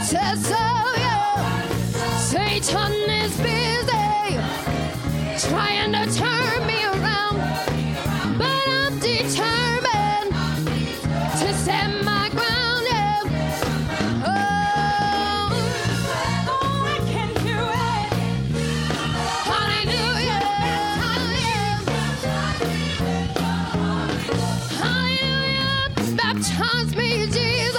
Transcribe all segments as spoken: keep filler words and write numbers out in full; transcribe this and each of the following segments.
says so, yeah. Satan is busy trying to turn me around, but I'm determined to stand my ground, yeah. Oh, oh, I can do it. Hallelujah. Hallelujah. Baptize me, Jesus.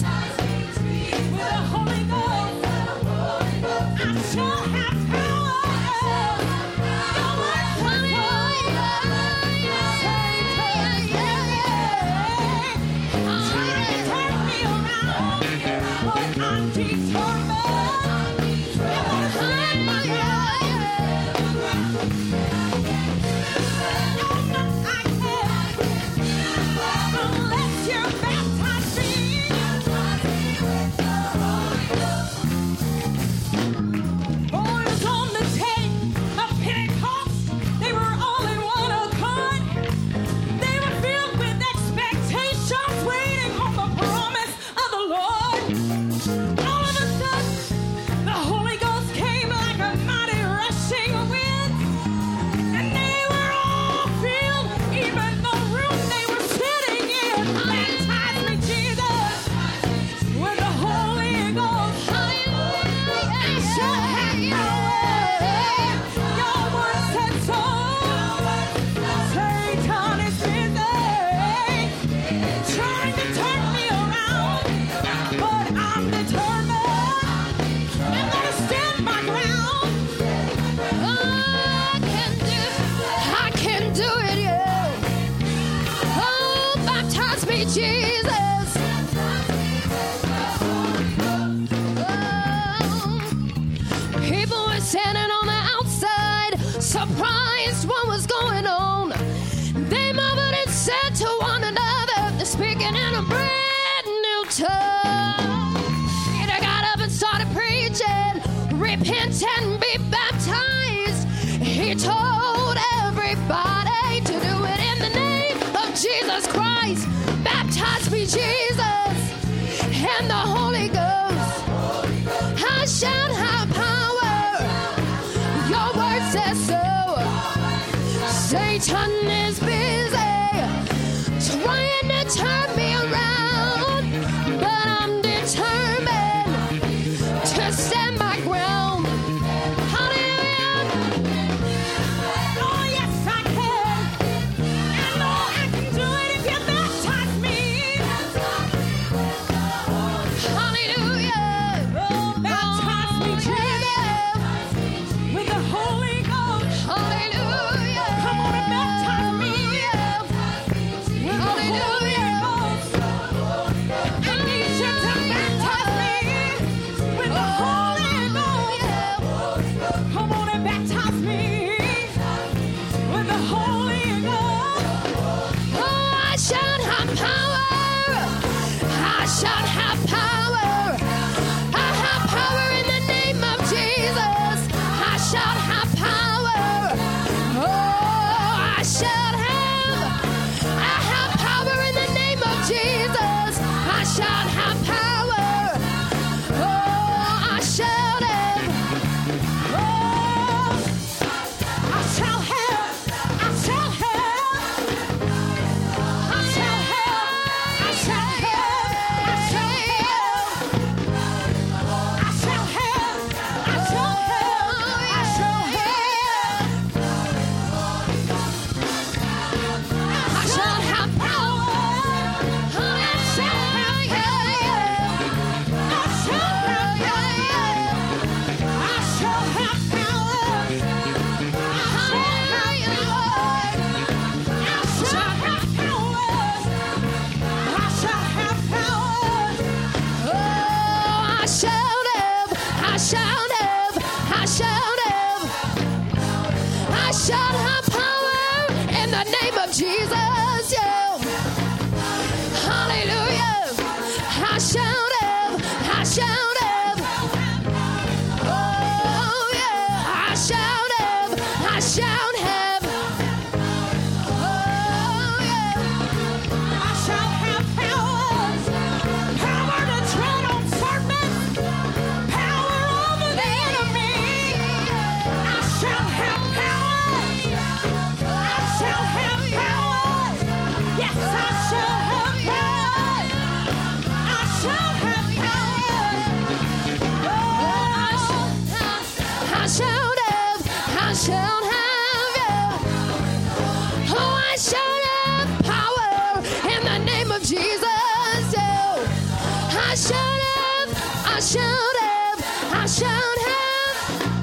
Surprised what was going on. They marveled and said to one another, they're speaking in a brand new tongue. Peter got up and started preaching, repent and be baptized. He told everybody to do it in the name of Jesus Christ. Baptize me, Jesus, and the Holy Ghost. I shall have power. Your word says so. Satan is busy trying to turn me around, but I'm determined to stand my ground. Hallelujah. Oh, yes, I can. I know I can do it if you baptize me. Hallelujah. Oh, baptize me, Jesus, with the Holy Ghost. Hallelujah. Come on and baptize me with the Holy Ghost. I need you to baptize me with the Holy Ghost. Come on and baptize me with the Holy Ghost. Oh, I shall have power. I shall have power. I have power in the name of Jesus. I shall have power. Oh, I shall have. I have power in the name of Jesus. I shall have power. Oh, I shall have. Oh, I shall have. I shall have. I shall have. I shall have. I shall have. I shall have. I shall have. I shall have. I shall have power. I shall have power. I shall have power. I shall have power. I shall have power. I shall have power. Oh, I shall have. I shall have. I shall have. I shall have power in the name of Jesus. Yeah. Hallelujah. I shall have. I shall have. Oh, yeah. I shall have. I shall have. Oh, yeah. I shall have power. Power to tread on serpents shout have, I shout have.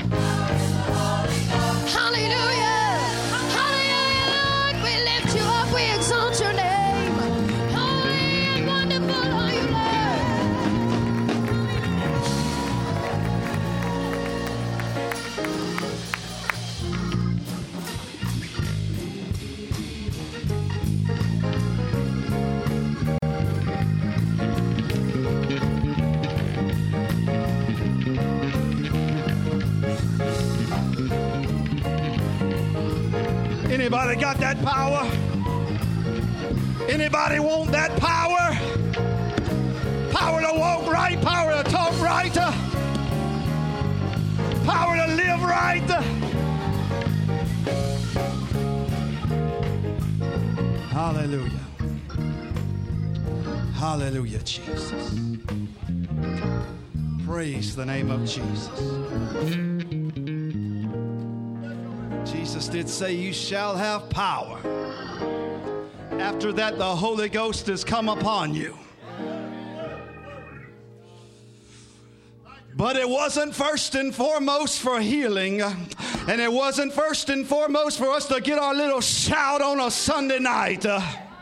Hallelujah. Hallelujah, Lord. We lift you up. We exalt your name. Holy and wonderful are you, Lord. Anybody got that power? Anybody want that power? Power to walk right, power to talk right, uh, power to live right. uh. Hallelujah. Hallelujah, Jesus. Praise the name of Jesus. Jesus did say, you shall have power. After that, the Holy Ghost has come upon you. But it wasn't first and foremost for healing. And it wasn't first and foremost for us to get our little shout on a Sunday night. Uh,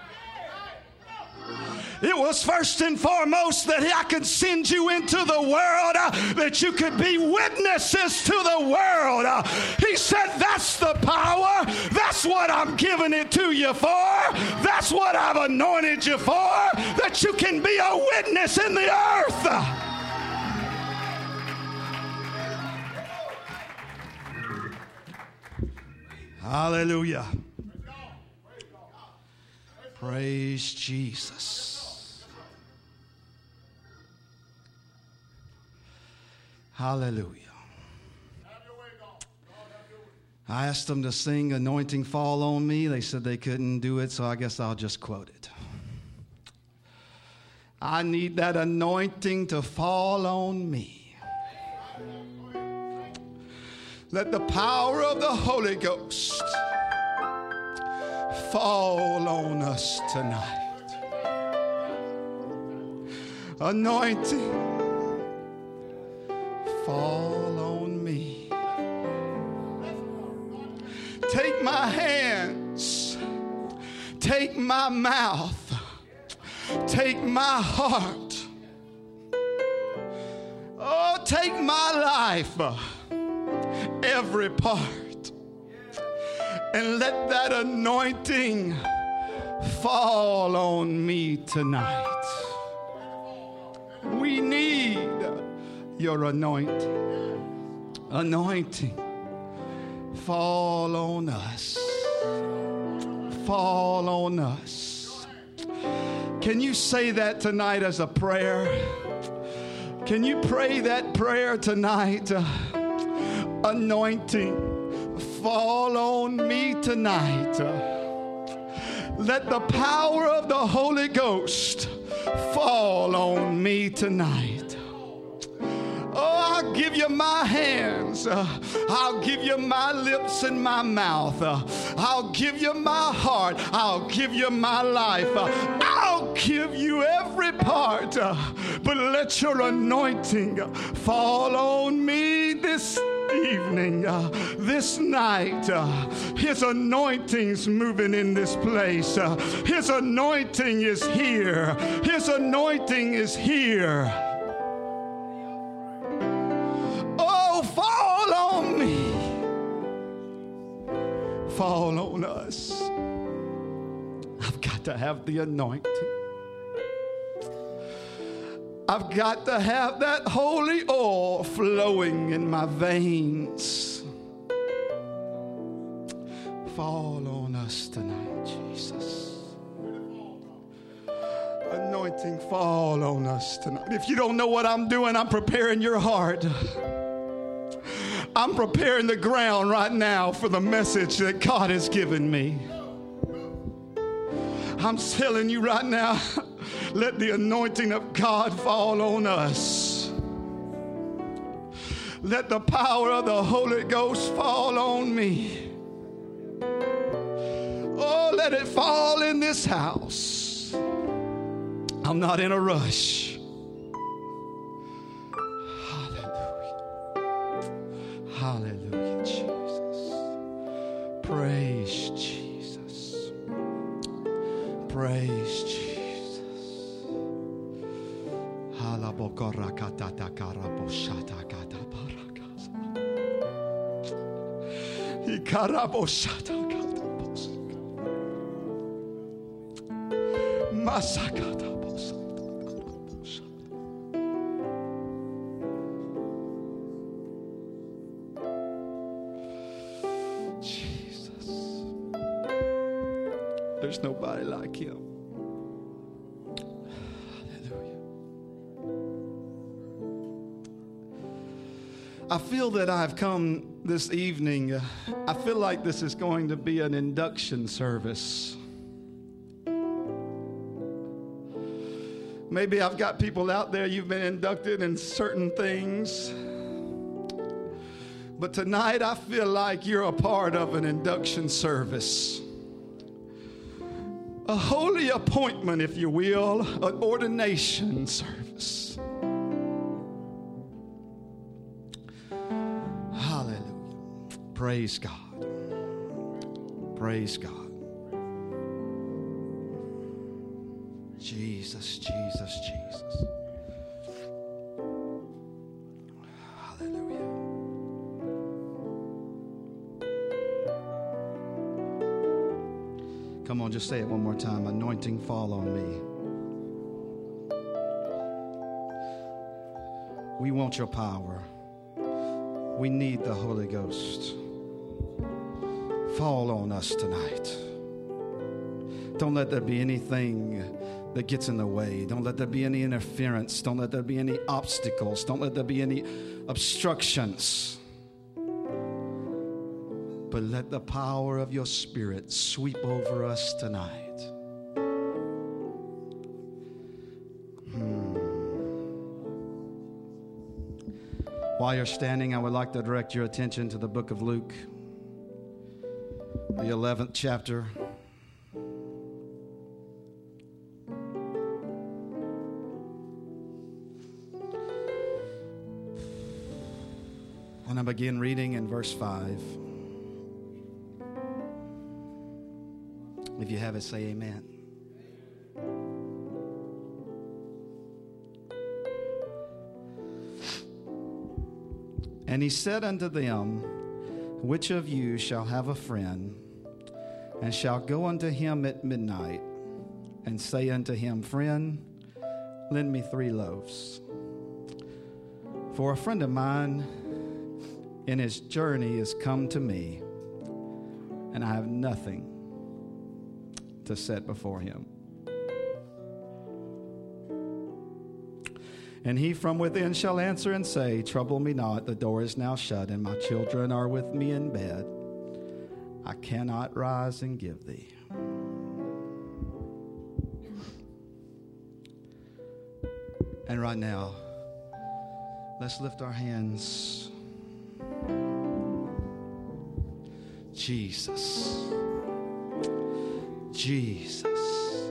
It was first and foremost that I could send you into the world, uh, that you could be witnesses to the world. Uh, he said, that's the power. That's what I'm giving it to you for. That's what I've anointed you for, that you can be a witness in the earth. Hallelujah. Praise Jesus. Hallelujah. I asked them to sing Anointing Fall on Me. They said they couldn't do it, so I guess I'll just quote it. I need that anointing to fall on me. Let the power of the Holy Ghost fall on us tonight. Anointing, fall on me. Take my hands, take my mouth, take my heart. Oh, take my life, every part, and let that anointing fall on me tonight. We need your anointing. Anointing, fall on us. Fall on us. Can you say that tonight as a prayer? Can you pray that prayer tonight? Uh, anointing, fall on me tonight. Uh, let the power of the Holy Ghost fall on me tonight. Oh, I'll give you my hands. Uh, I'll give you my lips and my mouth. Uh, I'll give you my heart. I'll give you my life. Uh, I'll give you every part. Uh, but let your anointing fall on me this evening, uh, this night. Uh, his anointing's moving in this place. Uh, his anointing is here. His anointing is here. Fall on us. I've got to have the anointing. I've got to have that holy oil flowing in my veins. Fall on us tonight, Jesus. Anointing, fall on us tonight. If you don't know what I'm doing, I'm preparing your heart. I'm preparing the ground right now for the message that God has given me. I'm telling you right now, let the anointing of God fall on us. Let the power of the Holy Ghost fall on me. Oh, let it fall in this house. I'm not in a rush. Hallelujah, Jesus. Praise Jesus. Praise Jesus. Jesus. There's nobody like him. Hallelujah. I feel that I've come this evening. uh, I feel like this is going to be an induction service. Maybe I've got people out there, you've been inducted in certain things. But tonight I feel like you're a part of an induction service. A holy appointment, if you will, an ordination service. Hallelujah. Praise God. Praise God. Jesus, Jesus, Jesus. Hallelujah. Come on, just say it one more time. Anointing fall on me. We want your power. We need the Holy Ghost. Fall on us tonight. Don't let there be anything that gets in the way. Don't let there be any interference. Don't let there be any obstacles. Don't let there be any obstructions. But let the power of your Spirit sweep over us tonight. Hmm. While you're standing, I would like to direct your attention to the book of Luke, the eleventh chapter. And I begin reading in verse five. If you have it, say amen. And he said unto them, which of you shall have a friend, and shall go unto him at midnight, and say unto him, friend, lend me three loaves. For a friend of mine in his journey is come to me, and I have nothing to set before him. And he from within shall answer and say, trouble me not, the door is now shut, and my children are with me in bed. I cannot rise and give thee. And right now, let's lift our hands. Jesus. Jesus.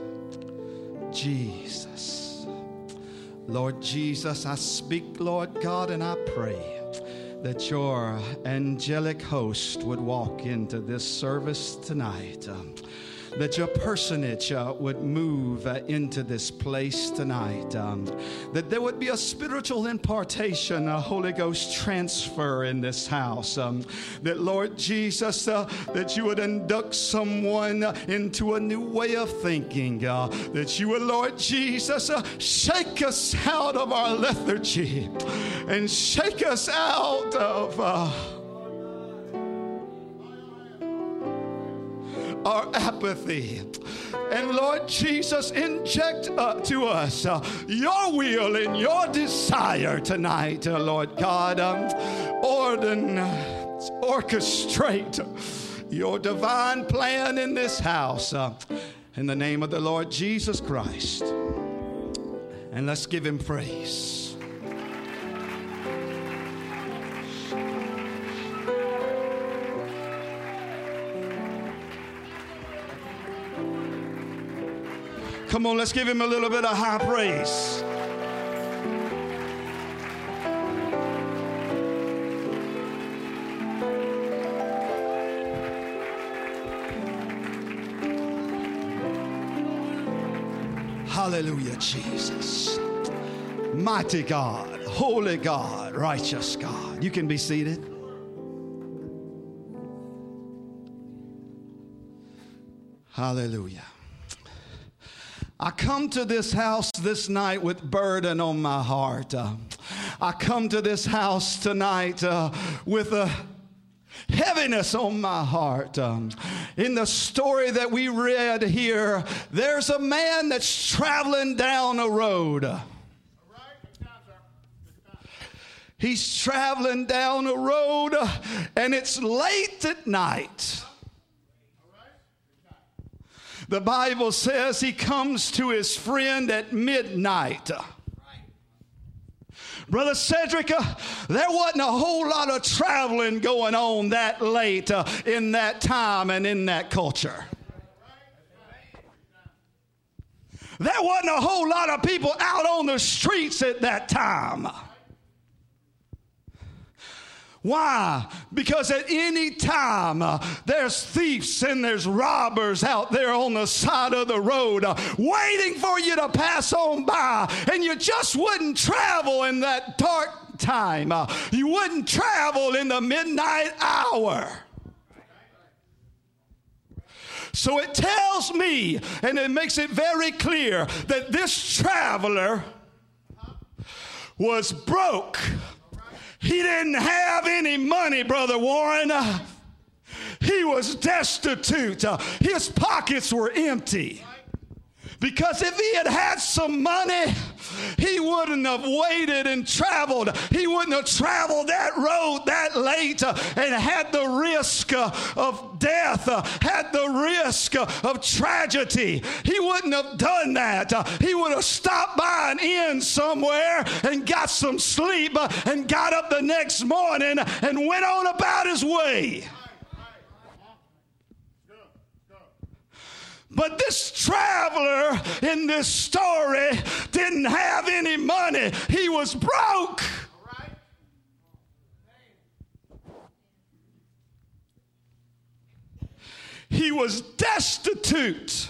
Jesus. Lord Jesus, I speak, Lord God, and I pray that your angelic host would walk into this service tonight. Um, that your personage uh, would move uh, into this place tonight. Um, that there would be a spiritual impartation, a Holy Ghost transfer in this house. Um, that, Lord Jesus, uh, that you would induct someone uh, into a new way of thinking. Uh, that you would, Lord Jesus, uh, shake us out of our lethargy and shake us out of... Uh, our apathy. And Lord Jesus, inject uh, to us uh, your will and your desire tonight, uh, Lord God. Um, orden, orchestrate your divine plan in this house. Uh, in the name of the Lord Jesus Christ. And let's give him praise. Come on, let's give him a little bit of high praise. Hallelujah, Jesus. Mighty God, holy God, righteous God. You can be seated. Hallelujah. I come to this house this night with burden on my heart. Uh, I come to this house tonight uh, with a heaviness on my heart. Um, in the story that we read here, there's a man that's traveling down a road. He's traveling down a road, and it's late at night. The Bible says he comes to his friend at midnight. Brother Cedric, uh, there wasn't a whole lot of traveling going on that late uh, in that time and in that culture. There wasn't a whole lot of people out on the streets at that time. Why? Because at any time uh, there's thieves and there's robbers out there on the side of the road uh, waiting for you to pass on by, and you just wouldn't travel in that dark time. Uh, you wouldn't travel in the midnight hour. So it tells me, and it makes it very clear, that this traveler was broke. He didn't have any money, Brother Warren. Uh, he was destitute. Uh, his pockets were empty. Because if he had had some money, he wouldn't have waited and traveled. He wouldn't have traveled that road that late uh, and had the risk uh, of death, uh, had the risk uh, of tragedy. He wouldn't have done that. Uh, he would have stopped by an inn somewhere and got some sleep uh, and got up the next morning and went on about his way. But this traveler in this story didn't have any money. He was broke. He was destitute.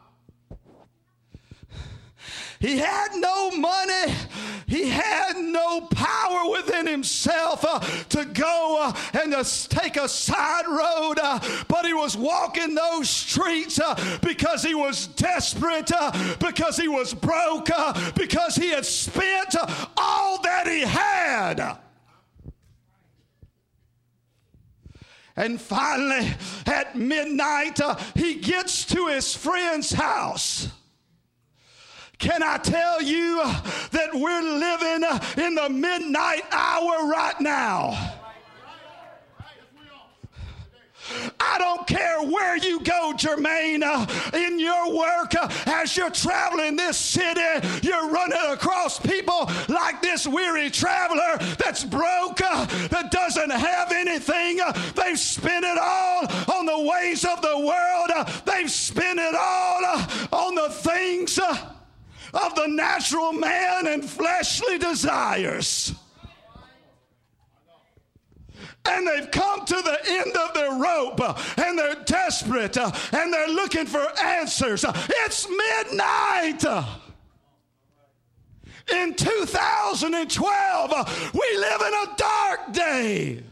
He had no money. He had no power within himself uh, to go uh, and uh, take a side road. Uh, but he was walking those streets uh, because he was desperate, uh, because he was broke, uh, because he had spent uh, all that he had. And finally, at midnight, uh, he gets to his friend's house. Can I tell you that we're living in the midnight hour right now? I don't care where you go, Jermaine, uh, in your work, uh, as you're traveling this city, you're running across people like this weary traveler that's broke, uh, that doesn't have anything. Uh, they've spent it all on the ways of the world. Uh, they've spent it all uh, on the things uh, of the natural man and fleshly desires. And they've come to the end of their rope, uh, and they're desperate, uh, and they're looking for answers. Uh, it's midnight. Uh, in two thousand twelve, uh, we live in a dark day.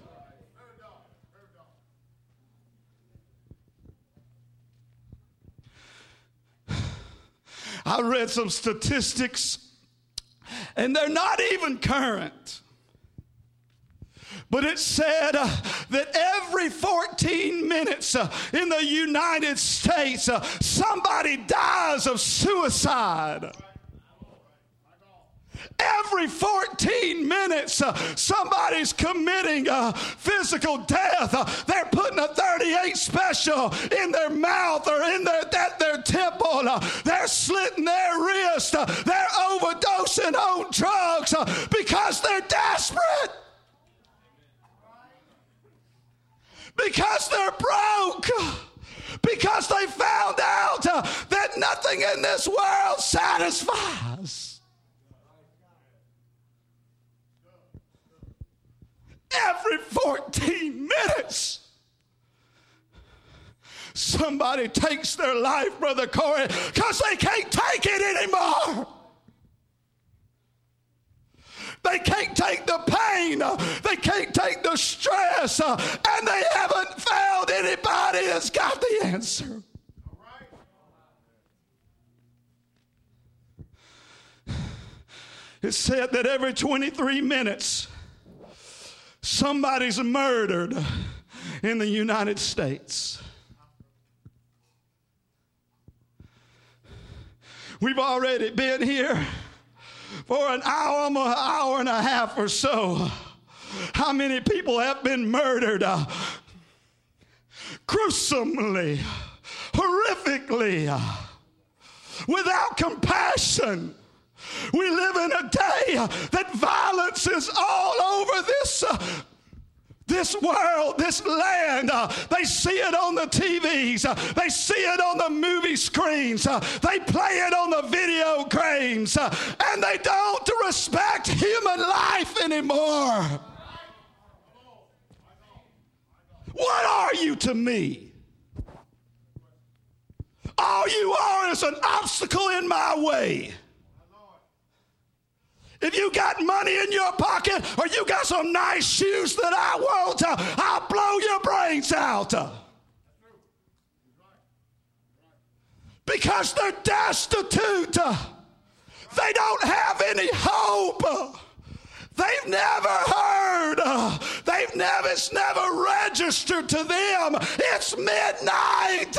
I read some statistics, and they're not even current. But it said uh, that every fourteen minutes uh, in the United States, uh, somebody dies of suicide. Every fourteen minutes, uh, somebody's committing uh, physical death. Uh, they're putting a thirty-eight special in their mouth or in their, at their temple. Uh, they're slitting their wrist. Uh, they're overdosing on drugs uh, because they're desperate. Because they're broke. Because they found out uh, that nothing in this world satisfies. Every fourteen minutes, somebody takes their life, Brother Corey, because they can't take it anymore. They can't take the pain. They can't take the stress. And they haven't found anybody that's got the answer. It said that every twenty-three minutes, somebody's murdered in the United States. We've already been here for an hour, an hour and a half or so. How many people have been murdered uh, gruesomely, horrifically, uh, without compassion? We live in a day uh, that violence is all over this uh, This world, this land. Uh, they see it on the T Vs. Uh, they see it on the movie screens. Uh, they play it on the video games. Uh, and they don't respect human life anymore. What are you to me? All you are is an obstacle in my way. If you got money in your pocket or you got some nice shoes that I want, uh, I'll blow your brains out. Uh, because they're destitute. Uh, they don't have any hope. Uh, they've never heard. Uh, they've never, it's never registered to them. It's midnight.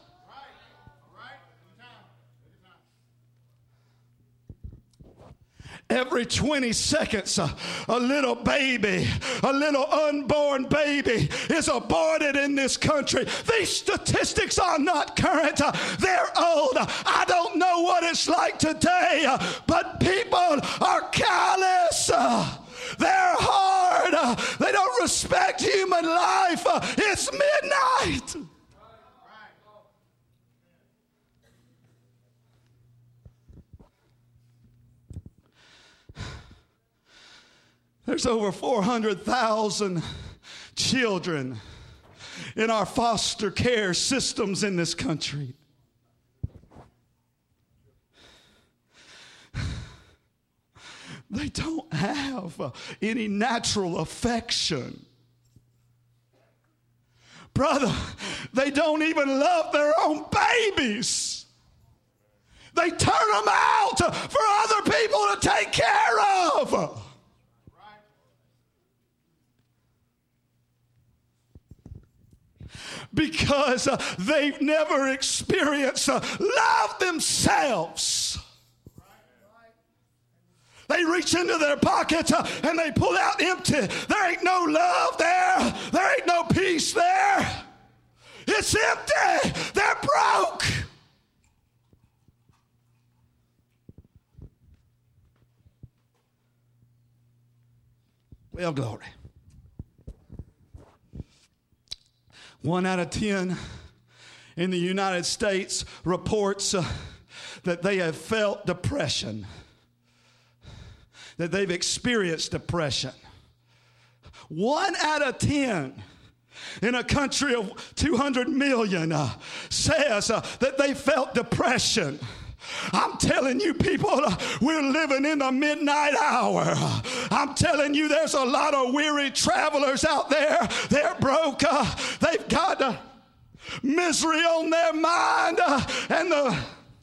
Every twenty seconds, uh, a little baby, a little unborn baby is aborted in this country. These statistics are not current. Uh, they're old. Uh, I don't know what it's like today, uh, but people are callous. Uh, they're hard. Uh, they don't respect human life. Uh, it's midnight. There's over four hundred thousand children in our foster care systems in this country. They don't have uh, any natural affection. Brother, they don't even love their own babies. They turn them out uh, for other people to take care of. Because uh, they've never experienced uh, love themselves. They reach into their pocket uh, and they pull out empty. There ain't no love there. There ain't no peace there. It's empty. They're broke. Well, glory. One out of ten in the United States reports uh, that they have felt depression, that they've experienced depression. One out of ten in a country of two hundred million uh, says uh, that they felt depression. I'm telling you, people, uh, we're living in the midnight hour. I'm telling you, there's a lot of weary travelers out there. They're broke. Uh, they've got uh, misery on their mind. Uh, and the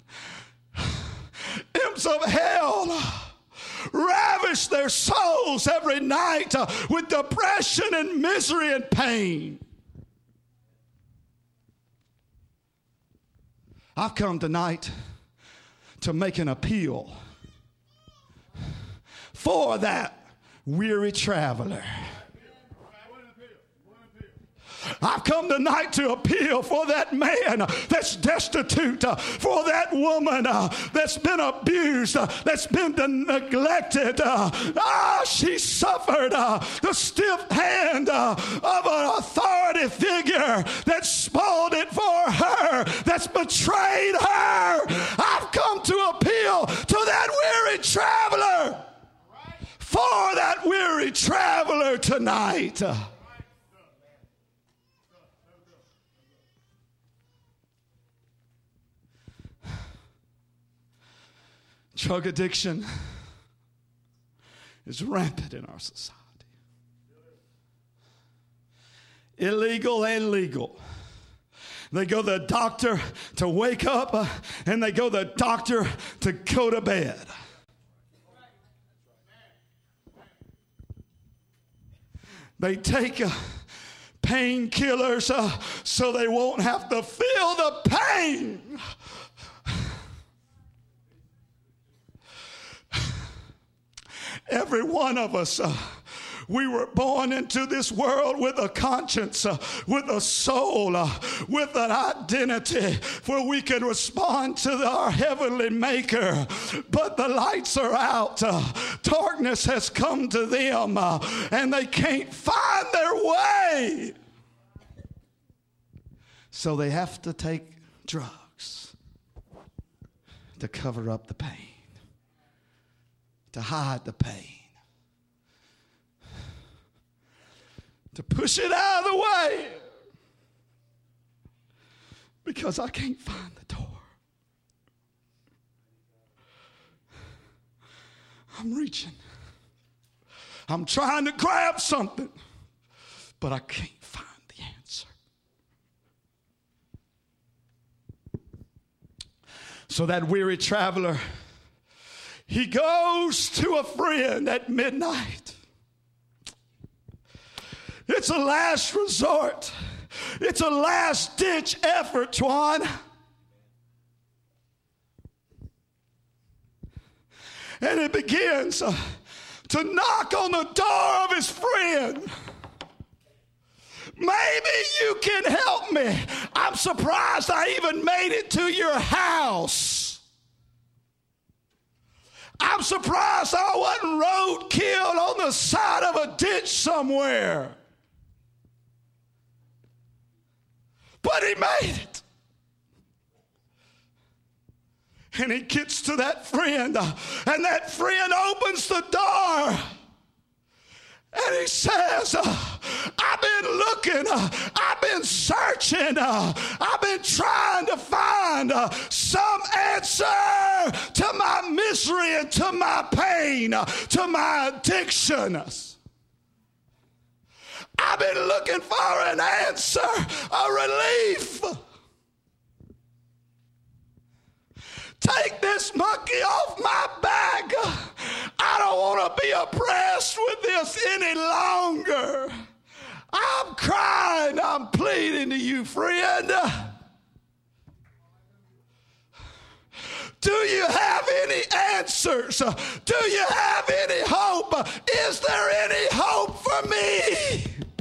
imps of hell ravish their souls every night uh, with depression and misery and pain. I've come tonight to make an appeal for that weary traveler. I've come tonight to appeal for that man that's destitute, uh, for that woman uh, that's been abused, uh, that's been neglected. Uh, ah, she suffered uh, the stiff hand uh, of an authority figure that spoiled it for her, that's betrayed her. I've come to appeal to that weary traveler, for that weary traveler tonight. Drug addiction is rampant in our society. Illegal and legal. They go to the doctor to wake up, uh, and they go to the doctor to go to bed. They take uh, painkillers uh, so they won't have to feel the pain. Every one of us, uh, we were born into this world with a conscience, uh, with a soul, uh, with an identity where we can respond to our heavenly maker. But the lights are out. Uh, darkness has come to them, uh, and they can't find their way. So they have to take drugs to cover up the pain, to hide the pain, to push it out of the way, because I can't find the door. I'm reaching. I'm trying to grab something, but I can't find the answer. So that weary traveler, he goes to a friend at midnight. It's a last resort. It's a last-ditch effort, Twan. And he begins uh, to knock on the door of his friend. Maybe you can help me. I'm surprised I even made it to your house. I'm surprised I wasn't road killed on the side of a ditch somewhere. But he made it. And he gets to that friend, uh, and that friend opens the door. And he says, uh, I've been looking, uh, I've been searching, uh, I've been trying to find uh, some answer to my misery and to my pain, uh, to my addictions. I've been looking for an answer, a relief. Take this monkey off my back. I don't want to be oppressed with this any longer. I'm crying, I'm pleading to you, friend. Do you have any answers? Do you have any hope? Is there any hope for me?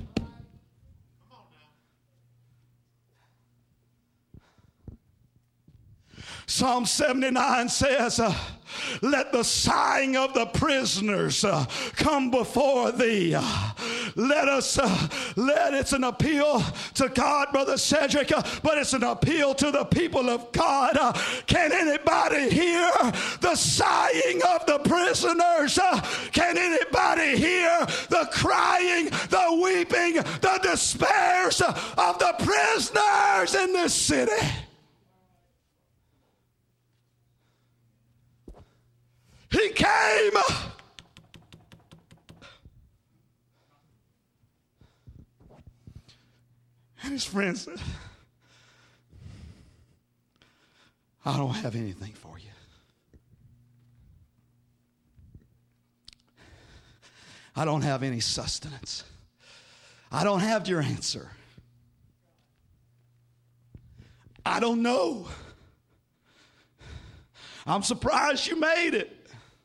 Psalm seventy-nine says, uh, let the sighing of the prisoners uh, come before thee. Uh, let us, uh, let it's an appeal to God, Brother Cedric, uh, but it's an appeal to the people of God. Uh, can anybody hear the sighing of the prisoners? Uh, can anybody hear the crying, the weeping, the despairs of the prisoners in this city? He came. And his friend said, I don't have anything for you. I don't have any sustenance. I don't have your answer. I don't know. I'm surprised you made it.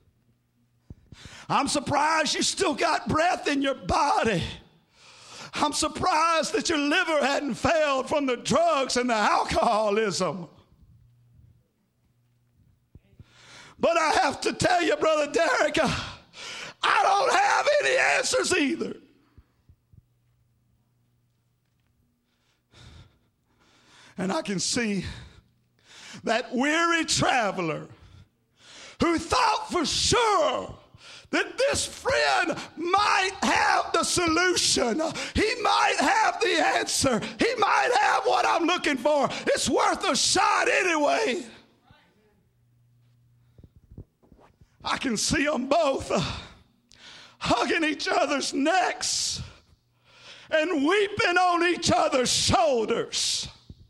I'm surprised you still got breath in your body. I'm surprised that your liver hadn't failed from the drugs and the alcoholism. But I have to tell you, Brother Derek, I don't have any answers either. And I can see that weary traveler who thought for sure that this friend might have the solution. He might have the answer. He might have what I'm looking for. It's worth a shot anyway. I can see them both uh, hugging each other's necks and weeping on each other's shoulders.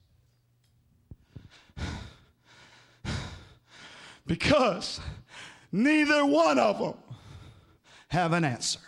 Because neither one of them have an answer.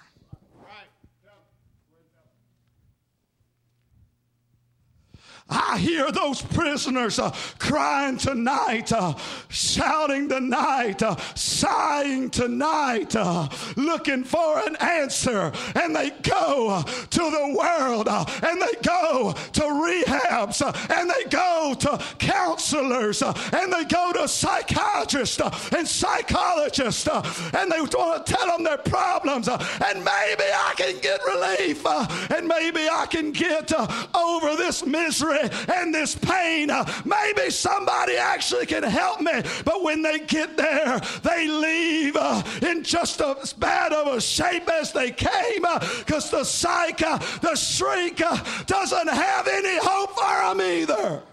I hear those prisoners uh, crying tonight, uh, shouting tonight, uh, sighing tonight, uh, looking for an answer. And they go uh, to the world, uh, and they go to rehabs, uh, and they go to counselors, uh, and they go to psychiatrists uh, and psychologists, uh, and they want to tell them their problems. Uh, and maybe I can get relief, uh, and maybe I can get uh, over this misery and this pain. Uh, maybe somebody actually can help me. But when they get there, they leave uh, in just as bad of a shape as they came, because uh, the psych, uh, the shrink uh, doesn't have any hope for them either.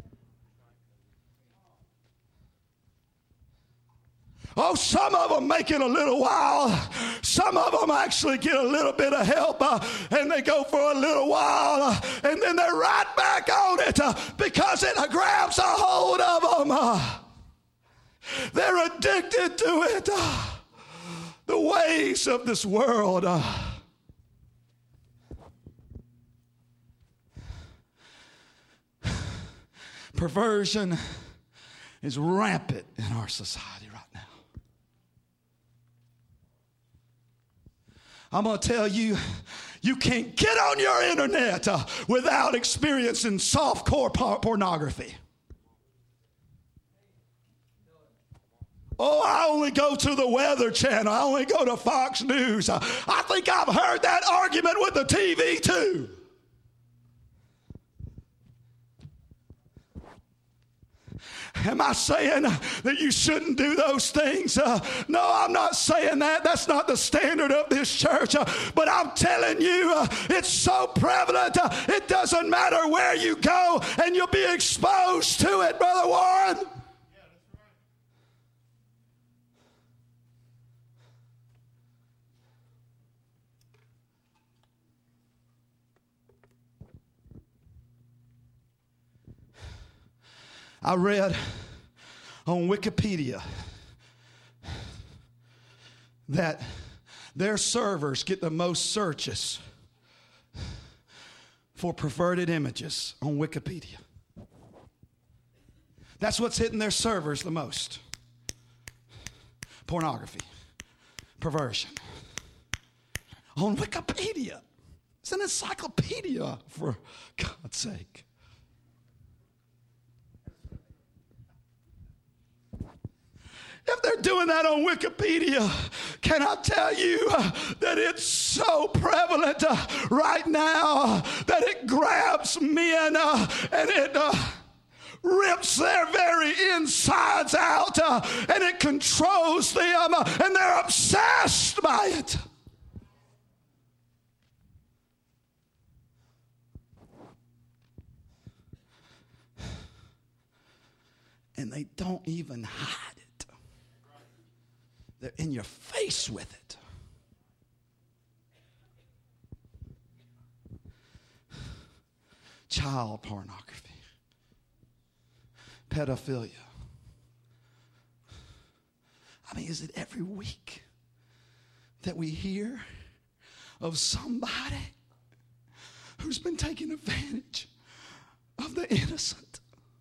Oh, some of them make it a little while. Some of them actually get a little bit of help, uh, and they go for a little while, uh, and then they're right back on it uh, because it grabs a hold of them. Uh, they're addicted to it. Uh, the ways of this world. Uh, perversion is rampant in our society right now. I'm going to tell you, you can't get on your internet uh, without experiencing softcore por- pornography. Oh, I only go to the Weather Channel. I only go to Fox News. Uh, I think I've heard that argument with the T V too. Am I saying that you shouldn't do those things? Uh, no, I'm not saying that. That's not the standard of this church. Uh, but I'm telling you, uh, it's so prevalent. Uh, it doesn't matter where you go, and you'll be exposed to it, Brother Warren. Yeah, that's right. I read on Wikipedia that their servers get the most searches for perverted images on Wikipedia. That's what's hitting their servers the most. Pornography, perversion. On Wikipedia. It's an encyclopedia, for God's sake. If they're doing that on Wikipedia, can I tell you uh, that it's so prevalent uh, right now uh, that it grabs men uh, and it uh, rips their very insides out uh, and it controls them uh, and they're obsessed by it. And they don't even hide it. They're in your face with it. Child pornography, pedophilia. I mean, is it every week that we hear of somebody who's been taking advantage of the innocent?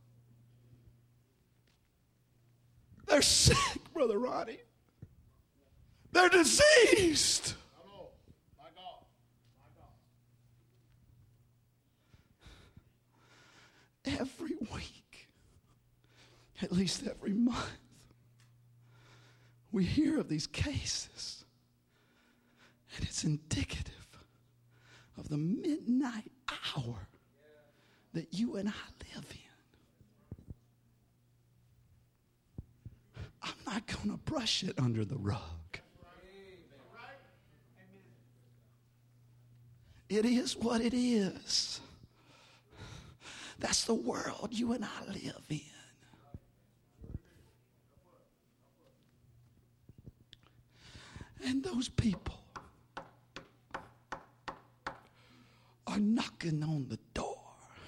They're sick, Brother Ronnie. They're diseased. My God. My God. Every week, at least every month, we hear of these cases. And it's indicative of the midnight hour that you and I live in. I'm not going to brush it under the rug. It is what it is. That's the world you and I live in. And those people are knocking on the door.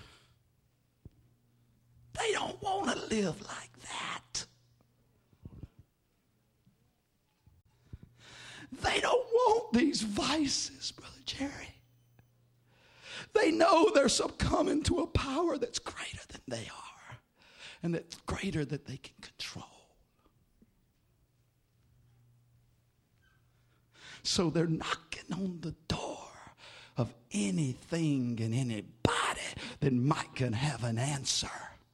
They don't want to live like that. They don't want these vices, Brother Jerry. They know they're succumbing to a power that's greater than they are, and that's greater that they can control. So they're knocking on the door of anything and anybody that might can have an answer.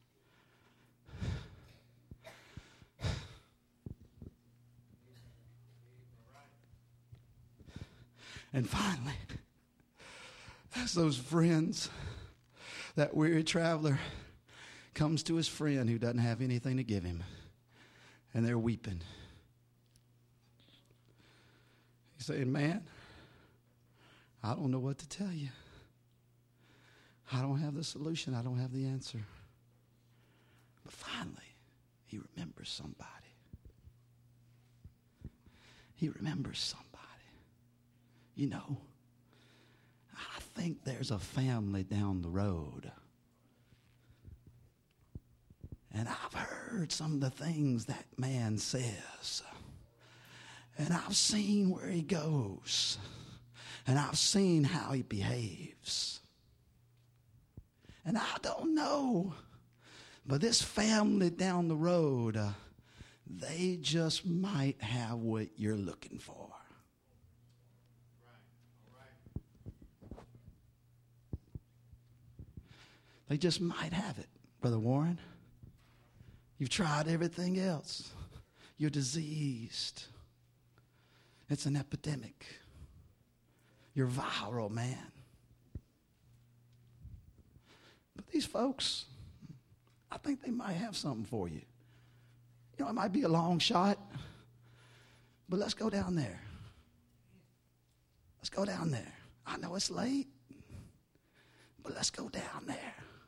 And finally, as those friends, that weary traveler comes to his friend who doesn't have anything to give him, and they're weeping. He's saying, man, I don't know what to tell you. I don't have the solution. I don't have the answer. But finally, he remembers somebody. He remembers somebody. You know, I think there's a family down the road. And I've heard some of the things that man says. And I've seen where he goes. And I've seen how he behaves. And I don't know, but this family down the road, uh, they just might have what you're looking for. They just might have it, Brother Warren. You've tried everything else. You're diseased. It's an epidemic. You're viral, man. But these folks, I think they might have something for you. You know, it might be a long shot, but let's go down there. Let's go down there. I know it's late, but let's go down there.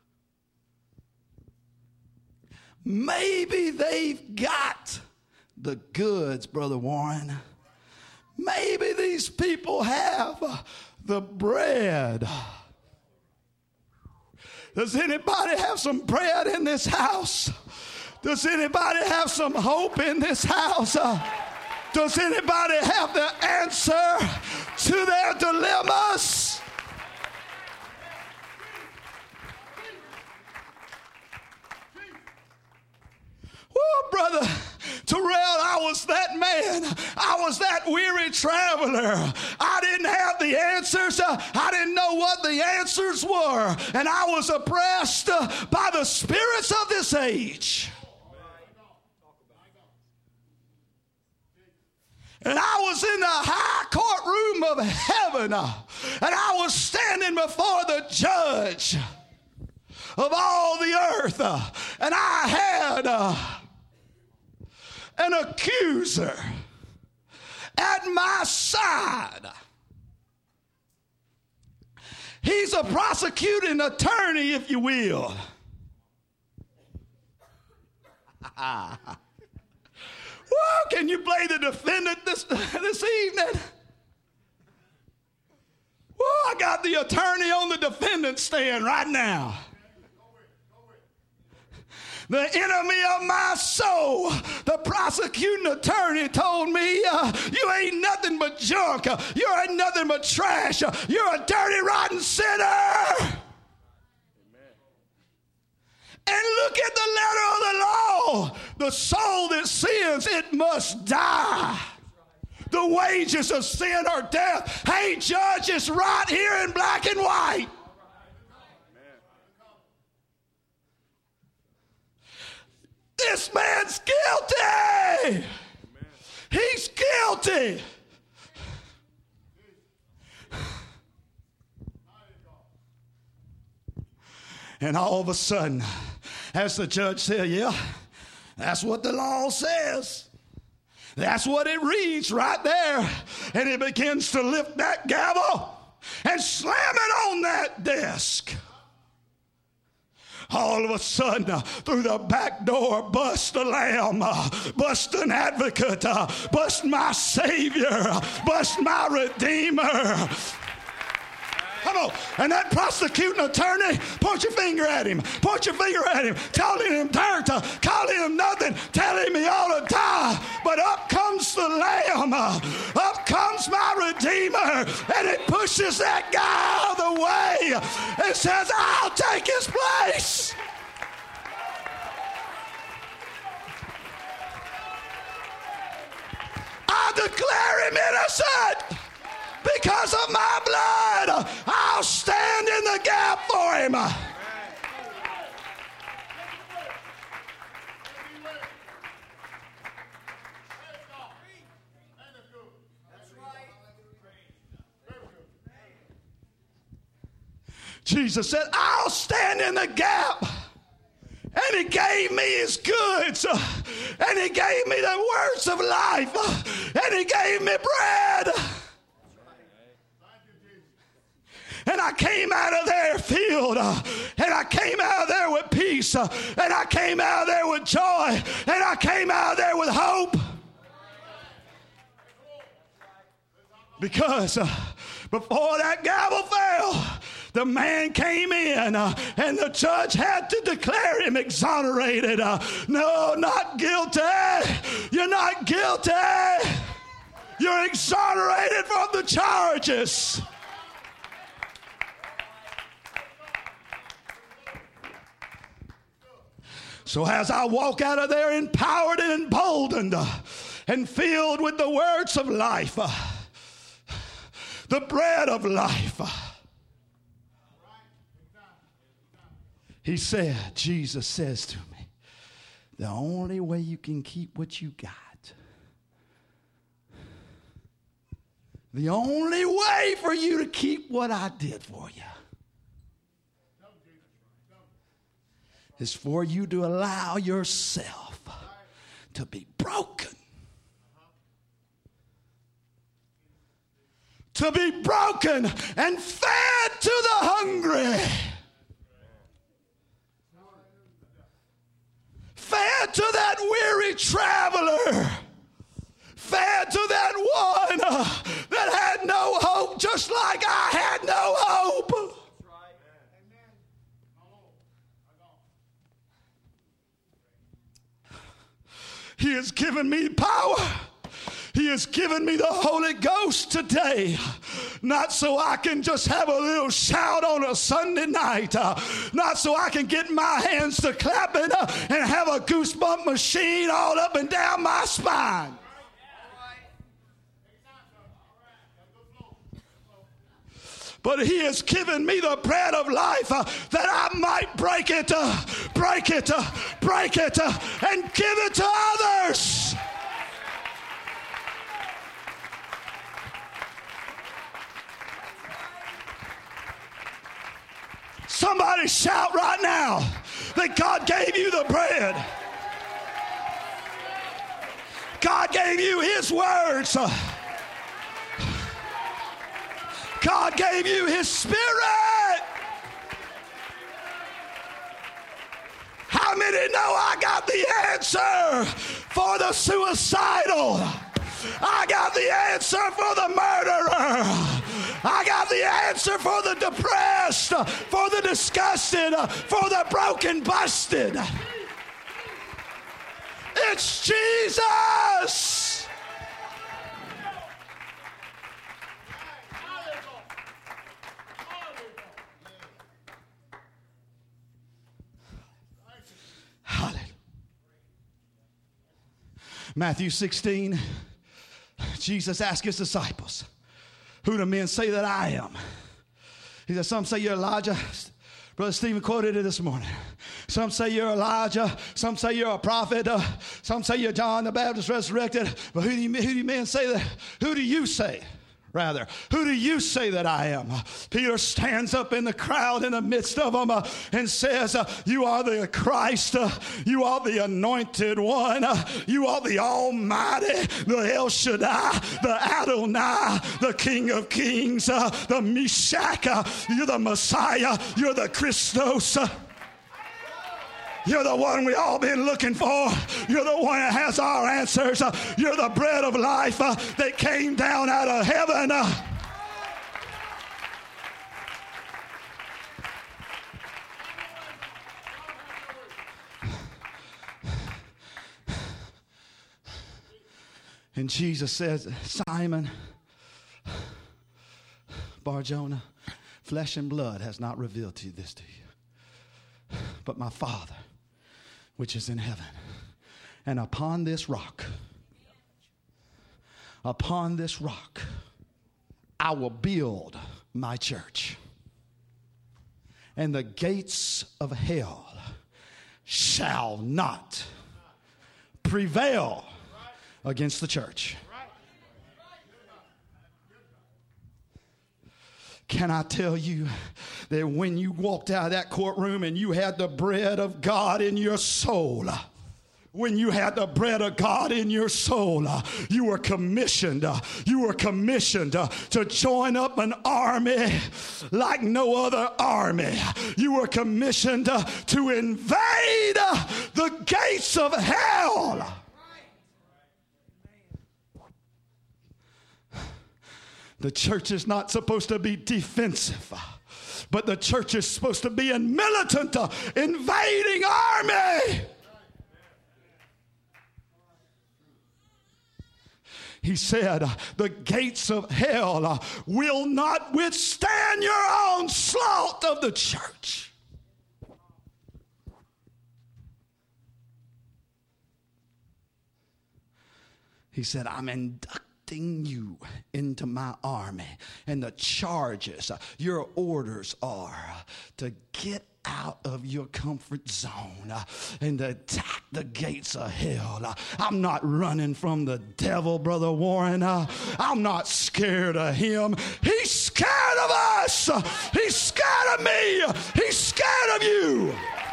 Maybe they've got the goods, Brother Warren. Maybe these people have uh, the bread. Does anybody have some bread in this house? Does anybody have some hope in this house? Uh, does anybody have the answer to their dilemmas? Oh, Brother Terrell, I was that man. I was that weary traveler. I didn't have the answers. Uh, I didn't know what the answers were. And I was oppressed uh, by the spirits of this age. And I was in the high courtroom of heaven. Uh, and I was standing before the judge of all the earth. Uh, and I had... Uh, an accuser at my side. He's a prosecuting attorney, if you will. Whoa, can you play the defendant this, this evening? Whoa, I got the attorney on the defendant stand right now. The enemy of my soul, the prosecuting attorney told me, uh, you ain't nothing but junk. Uh, you ain't nothing but trash. Uh, you're a dirty, rotten sinner. Amen. And look at the letter of the law. The soul that sins, it must die. The wages of sin are death. Hey, judge, it's right here in black and white. This man's guilty. Amen. He's guilty. And all of a sudden, as the judge said, yeah, that's what the law says. That's what it reads right there. And he begins to lift that gavel and slam it on that desk. all of a sudden, uh, through the back door, bust the lamb, uh, bust an advocate, uh, bust my Savior, uh, bust my Redeemer. Come on. And that prosecuting attorney, point your finger at him. Point your finger at him. Telling him dirt. Uh, calling him nothing. Telling him he ought to die. But up comes the Lamb. Uh, up comes my Redeemer. And it pushes that guy out of the way. And says, I'll take his place. I declare him innocent. Because of my blood, I'll stand in the gap for him. Jesus said, I'll stand in the gap. And he gave me his goods. And he gave me the words of life. And he gave me bread. And I came out of there filled, uh, and I came out of there with peace, uh, and I came out of there with joy, and I came out of there with hope. Because uh, before that gavel fell, the man came in, uh, and the judge had to declare him exonerated. Uh, no, not guilty. You're not guilty. You're exonerated from the charges. So as I walk out of there empowered and emboldened uh, and filled with the words of life, uh, the bread of life, uh, he said, Jesus says to me, the only way you can keep what you got, the only way for you to keep what I did for you, is for you to allow yourself to be broken. To be broken and fed to the hungry. Fed to that weary traveler. Fed to that one uh, that had no hope, just like I had no hope. He has given me power. He has given me the Holy Ghost today. Not so I can just have a little shout on a Sunday night. Uh, not so I can get my hands to clapping uh, and have a goosebump machine all up and down my spine. But he has given me the bread of life uh, that I might break it, uh, break it, uh, break it, uh, and give it to others. Somebody shout right now that God gave you the bread. God gave you his words. Uh, God gave you his Spirit. How many know I got the answer for the suicidal? I got the answer for the murderer. I got the answer for the depressed, for the disgusted, for the broken, busted. It's Jesus. Hallelujah. Matthew sixteen, Jesus asked his disciples, who do men say that I am? He said, some say you're Elijah. Brother Stephen quoted it this morning. Some say you're Elijah. Some say you're a prophet. Uh, some say you're John the Baptist resurrected. But who do you, who do you men say that? Who do you say? Rather, who do you say that I am? Peter stands up in the crowd in the midst of them uh, and says, uh, you are the Christ, uh, you are the anointed one, uh, you are the Almighty, the El Shaddai, the Adonai, the King of Kings, uh, the Meshach, uh, you're the Messiah, you're the Christos. Uh. You're the one we all been looking for. You're the one that has our answers. Uh, you're the bread of life uh, that came down out of heaven. Uh, And Jesus says, Simon Bar-Jonah, flesh and blood has not revealed to you this to you, but my Father, which is in heaven. And upon this rock, upon this rock, I will build my church. And the gates of hell shall not prevail against the church. Can I tell you that when you walked out of that courtroom and you had the bread of God in your soul, when you had the bread of God in your soul, uh, you were commissioned. Uh, you were commissioned uh, to join up an army like no other army. You were commissioned uh, to invade uh, the gates of hell. The church is not supposed to be defensive, but the church is supposed to be a militant, uh, invading army. He said, uh, the gates of hell uh, will not withstand your onslaught of the church. He said, I'm inducting you into my army. And the charges, uh, your orders are uh, to get out of your comfort zone uh, and to attack the gates of hell. Uh, I'm not running from the devil, Brother Warren. Uh, I'm not scared of him. He's scared of us. Uh, he's scared of me. Uh, he's scared of you.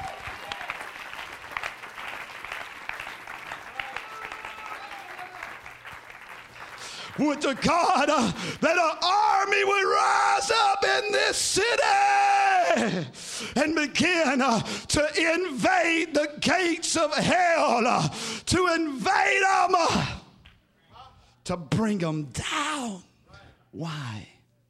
Would to God uh, that an army would rise up in this city and begin uh, to invade the gates of hell, uh, to invade them, uh, to bring them down. Why?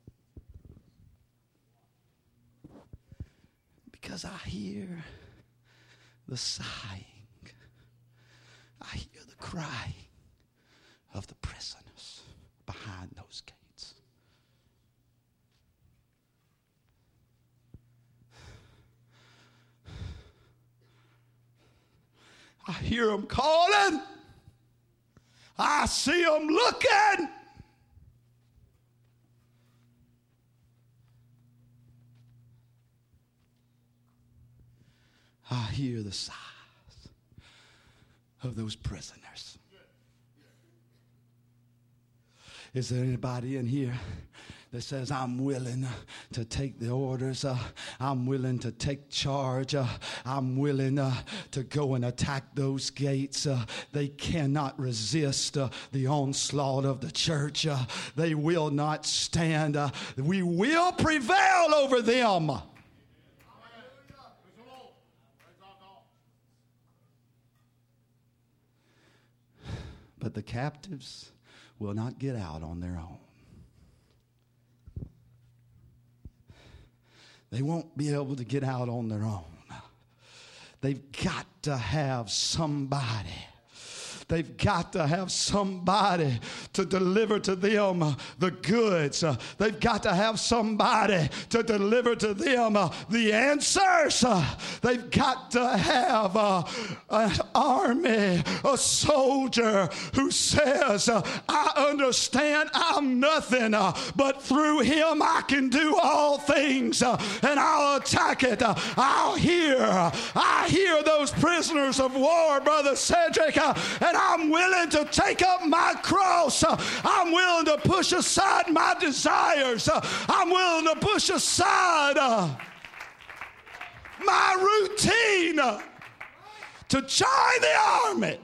Because I hear the sighing. I hear the crying of the prisoners behind those gates. I hear them calling. I see them looking. I hear the sighs of those prisoners. Is there anybody in here that says, I'm willing to take the orders, uh, I'm willing to take charge, uh, I'm willing uh, to go and attack those gates? Uh, they cannot resist uh, the onslaught of the church. Uh, they will not stand. Uh, we will prevail over them. But the captives will not get out on their own. They won't be able to get out on their own. They've got to have somebody. They've got to have somebody to deliver to them the goods. Uh, they've got to have somebody to deliver to them uh, the answers. Uh, they've got to have uh, an army, a soldier who says, uh, I understand I'm nothing, uh, but through him I can do all things, uh, and I'll attack it. Uh, I'll hear, I hear those prisoners of war, Brother Cedric, uh, and I'm willing to take up my cross. Uh, I'm willing to push aside my desires. Uh, I'm willing to push aside uh, my routine uh, to join the army.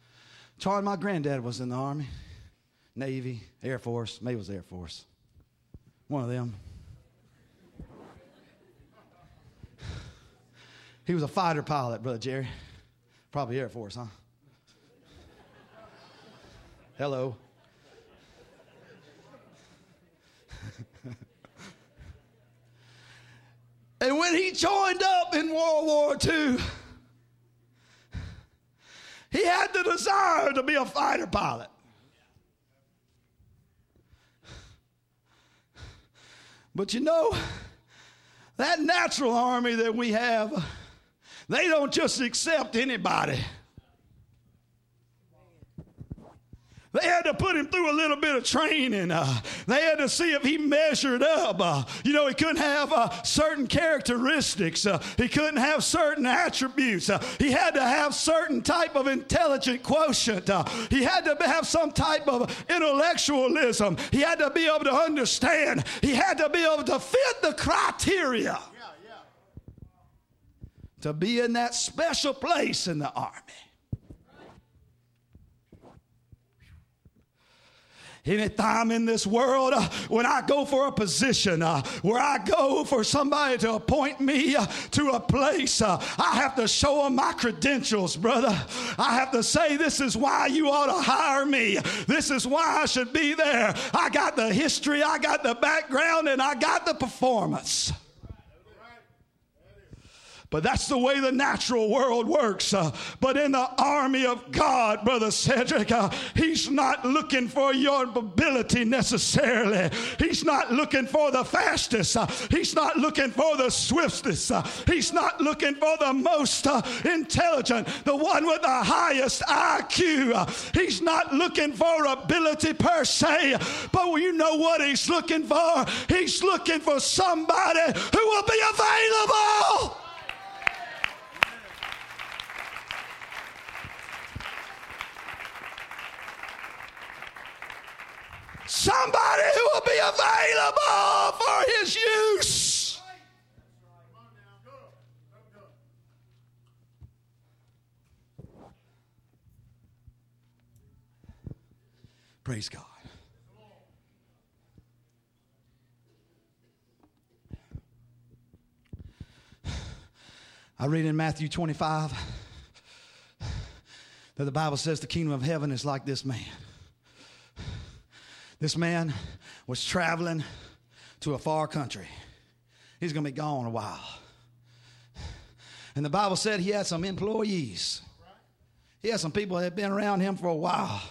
Charlie, my granddad was in the Army, Navy, Air Force. Maybe it was Air Force. One of them. He was a fighter pilot, Brother Jerry. Probably Air Force, huh? Hello. And when he joined up in World War Two, he had the desire to be a fighter pilot. But you know, that natural army that we have, they don't just accept anybody. They had to put him through a little bit of training. Uh, they had to see if he measured up. Uh, you know, he couldn't have uh, certain characteristics. Uh, he couldn't have certain attributes. Uh, he had to have certain type of intelligent quotient. Uh, he had to have some type of intellectualism. He had to be able to understand. He had to be able to fit the criteria Yeah, yeah. to be in that special place in the army. Anytime in this world, uh, when I go for a position, uh, where I go for somebody to appoint me uh, to a place, uh, I have to show them my credentials, brother. I have to say, this is why you ought to hire me. This is why I should be there. I got the history, I got the background, and I got the performance. But that's the way the natural world works. Uh, but in the army of God, Brother Cedric, uh, he's not looking for your ability necessarily. He's not looking for the fastest. Uh, he's not looking for the swiftest. Uh, he's not looking for the most uh, intelligent, the one with the highest I Q. Uh, he's not looking for ability per se. But you know what he's looking for? He's looking for somebody who will be available. Somebody who will be available for his use. Praise God. I read in Matthew twenty-five that the Bible says the kingdom of heaven is like this man. This man was traveling to a far country. He's going to be gone a while. And the Bible said he had some employees. He had some people that had been around him for a while.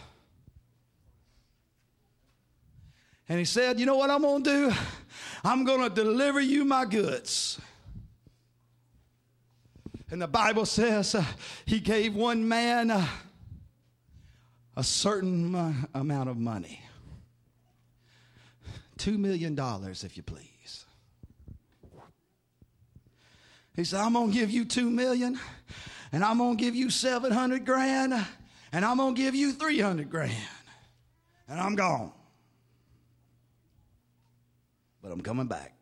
And he said, you know what I'm going to do? I'm going to deliver you my goods. And the Bible says uh, he gave one man uh, a certain uh, amount of money. Two million dollars, if you please. He said, I'm going to give you two million, and I'm going to give you seven hundred grand, and I'm going to give you three hundred grand, and I'm gone. But I'm coming back.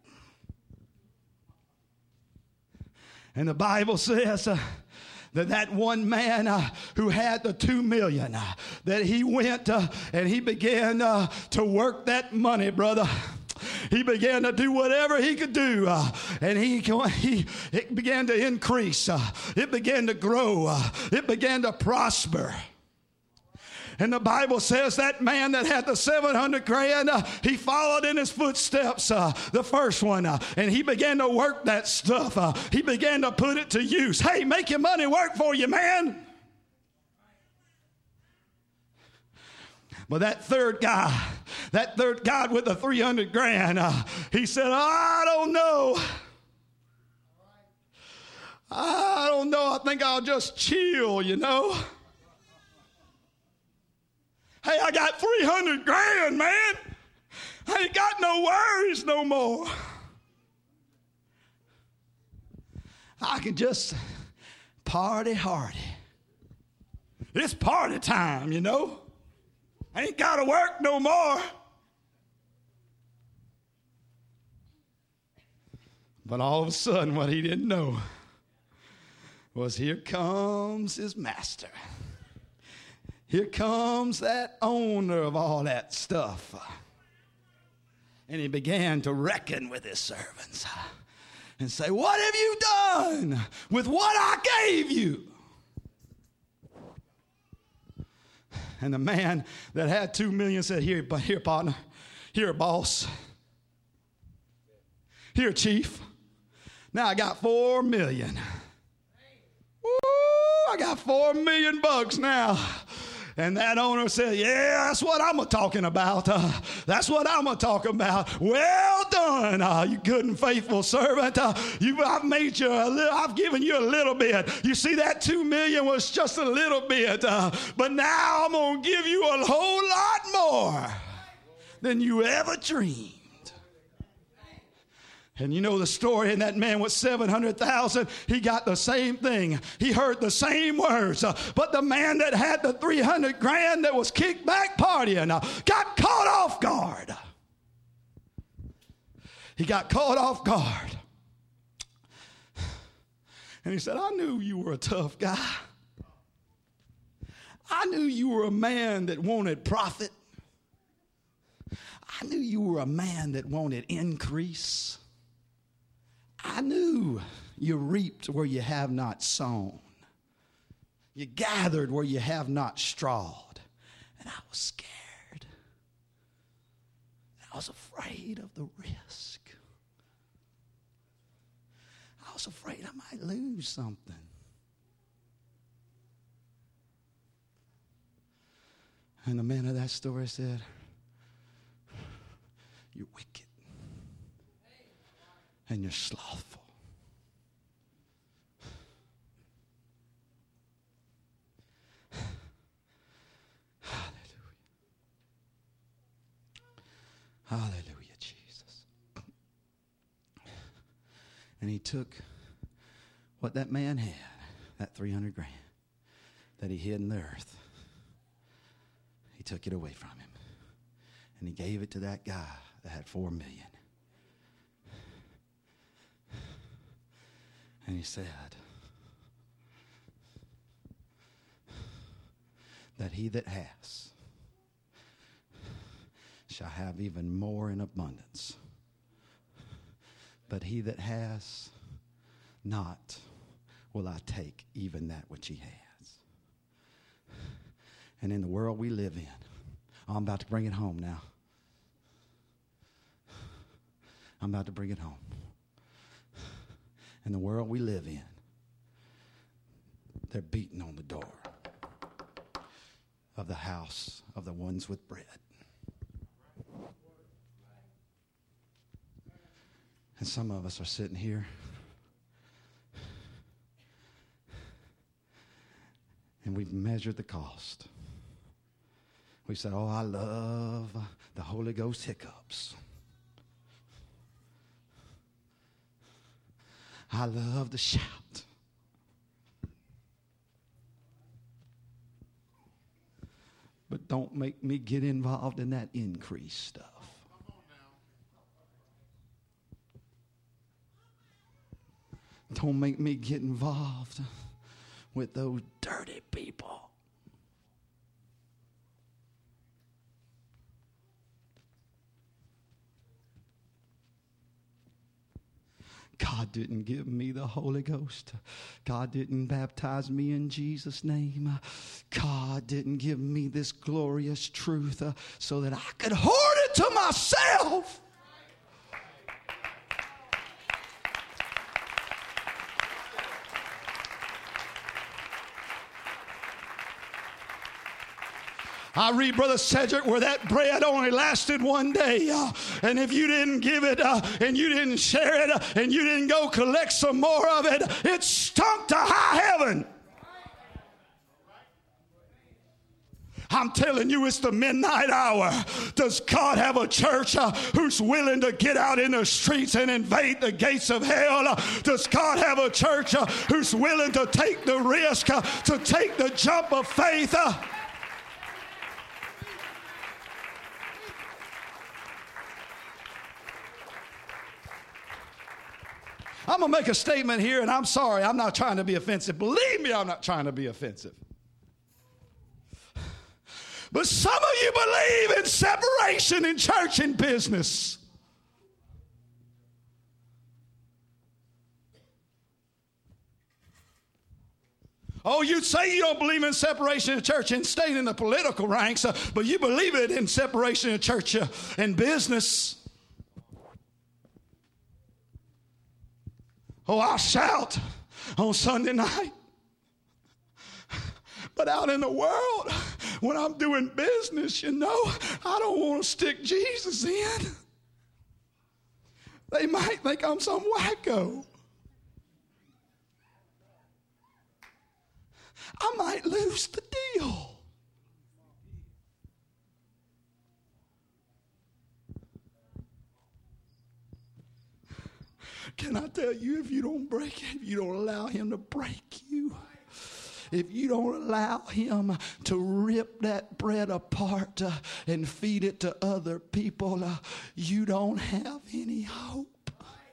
And the Bible says uh, that that one man uh, who had the two million, uh, that he went uh, and he began uh, to work that money, brother. He began to do whatever he could do, uh, and he, he it began to increase. Uh, it began to grow. Uh, it began to prosper. And the Bible says that man that had the seven hundred grand, uh, he followed in his footsteps, uh, the first one, uh, and he began to work that stuff. Uh, he began to put it to use. Hey, make your money work for you, man. But that third guy, that third guy with the three hundred grand, uh, he said, oh, I don't know. I don't know. I think I'll just chill, you know. Hey, I got three hundred grand, man. I ain't got no worries no more. I can just party hardy. It's party time, you know. I ain't got to work no more. But all of a sudden, what he didn't know was here comes his master. Here comes that owner of all that stuff. And he began to reckon with his servants and say, what have you done with what I gave you? And the man that had two million said, here, here, partner, here, boss, here, chief. Now I got four million. Woo, I got four million bucks now. And that owner said, yeah, that's what I'm talking about. Uh, that's what I'm talking about. Well done, uh, you good and faithful servant. Uh, you, I've made you a little, I've given you a little bit. You see, that two million was just a little bit. Uh, but now I'm going to give you a whole lot more than you ever dreamed. And you know the story, and that man with seven hundred thousand, he got the same thing. He heard the same words. Uh, but the man that had the three hundred grand that was kicked back partying uh, got caught off guard. He got caught off guard. And he said, I knew you were a tough guy. I knew you were a man that wanted profit. I knew you were a man that wanted increase. I knew you reaped where you have not sown. You gathered where you have not strawed. And I was scared. I was afraid of the risk. I was afraid I might lose something. And the man of that story said, you're wicked. And you're slothful. Hallelujah. Hallelujah, Jesus. And he took what that man had, that three hundred grand that he hid in the earth. He took it away from him. And he gave it to that guy that had four million. And he said that he that has shall have even more in abundance. But he that has not will I take even that which he has. And in the world we live in, oh, I'm about to bring it home now. I'm about to bring it home. In the world we live in, they're beating on the door of the house of the ones with bread. And some of us are sitting here and we've measured the cost. We said, oh, I love the Holy Ghost hiccups. I love to shout. But don't make me get involved in that increase stuff. Don't make me get involved with those dirty people. God didn't give me the Holy Ghost. God didn't baptize me in Jesus' name. God didn't give me this glorious truth uh, so that I could hoard it to myself. I read, Brother Cedric, where that bread only lasted one day. Uh, and if you didn't give it uh, and you didn't share it uh, and you didn't go collect some more of it, it stunk to high heaven. I'm telling you, it's the midnight hour. Does God have a church uh, who's willing to get out in the streets and invade the gates of hell? Uh, does God have a church uh, who's willing to take the risk, uh, to take the jump of faith? Uh, I'm going to make a statement here, and I'm sorry, I'm not trying to be offensive. Believe me, I'm not trying to be offensive. But some of you believe in separation in church and business. Oh, you say you don't believe in separation of church and staying in the political ranks, uh, but you believe it in separation of church uh, and business. Oh, I'll shout on Sunday night. But out in the world, when I'm doing business, you know, I don't want to stick Jesus in. They might think I'm some wacko. I might lose the deal. Can I tell you, if you don't break it, if you don't allow him to break you, if you don't allow him to rip that bread apart uh, and feed it to other people, uh, you don't have any hope.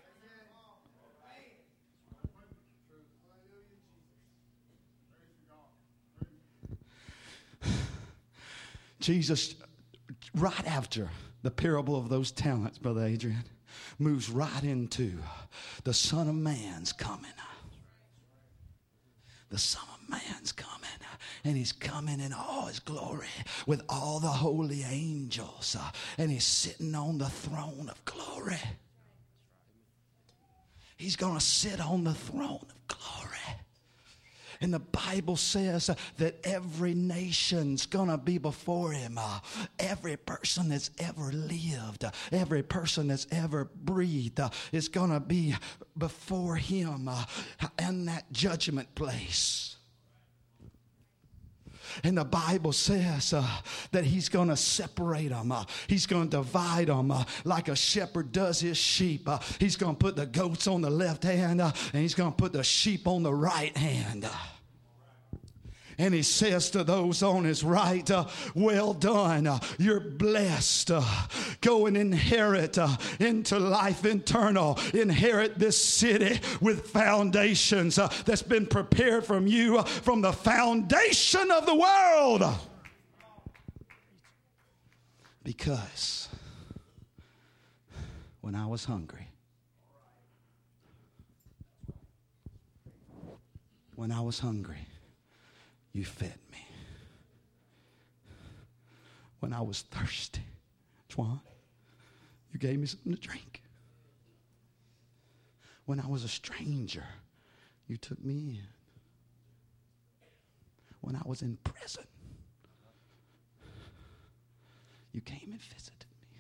Jesus, right after the parable of those talents, Brother Adrian, moves right into the Son of Man's coming. The Son of Man's coming. And he's coming in all his glory with all the holy angels. Uh, and he's sitting on the throne of glory. He's going to sit on the throne of glory. And the Bible says uh, that every nation's going to be before him. Uh, every person that's ever lived, uh, every person that's ever breathed uh, is going to be before him uh, in that judgment place. And the Bible says uh, that he's going to separate them. Uh, he's going to divide them uh, like a shepherd does his sheep. Uh, he's going to put the goats on the left hand uh, and he's going to put the sheep on the right hand. Uh, And he says to those on his right, uh, well done, uh, you're blessed. Uh, go and inherit uh, into life eternal. Inherit this city with foundations uh, that's been prepared from you uh, from the foundation of the world. Because when I was hungry, when I was hungry, you fed me. When I was thirsty, Twan, you gave me something to drink. When I was a stranger, you took me in. When I was in prison, you came and visited me.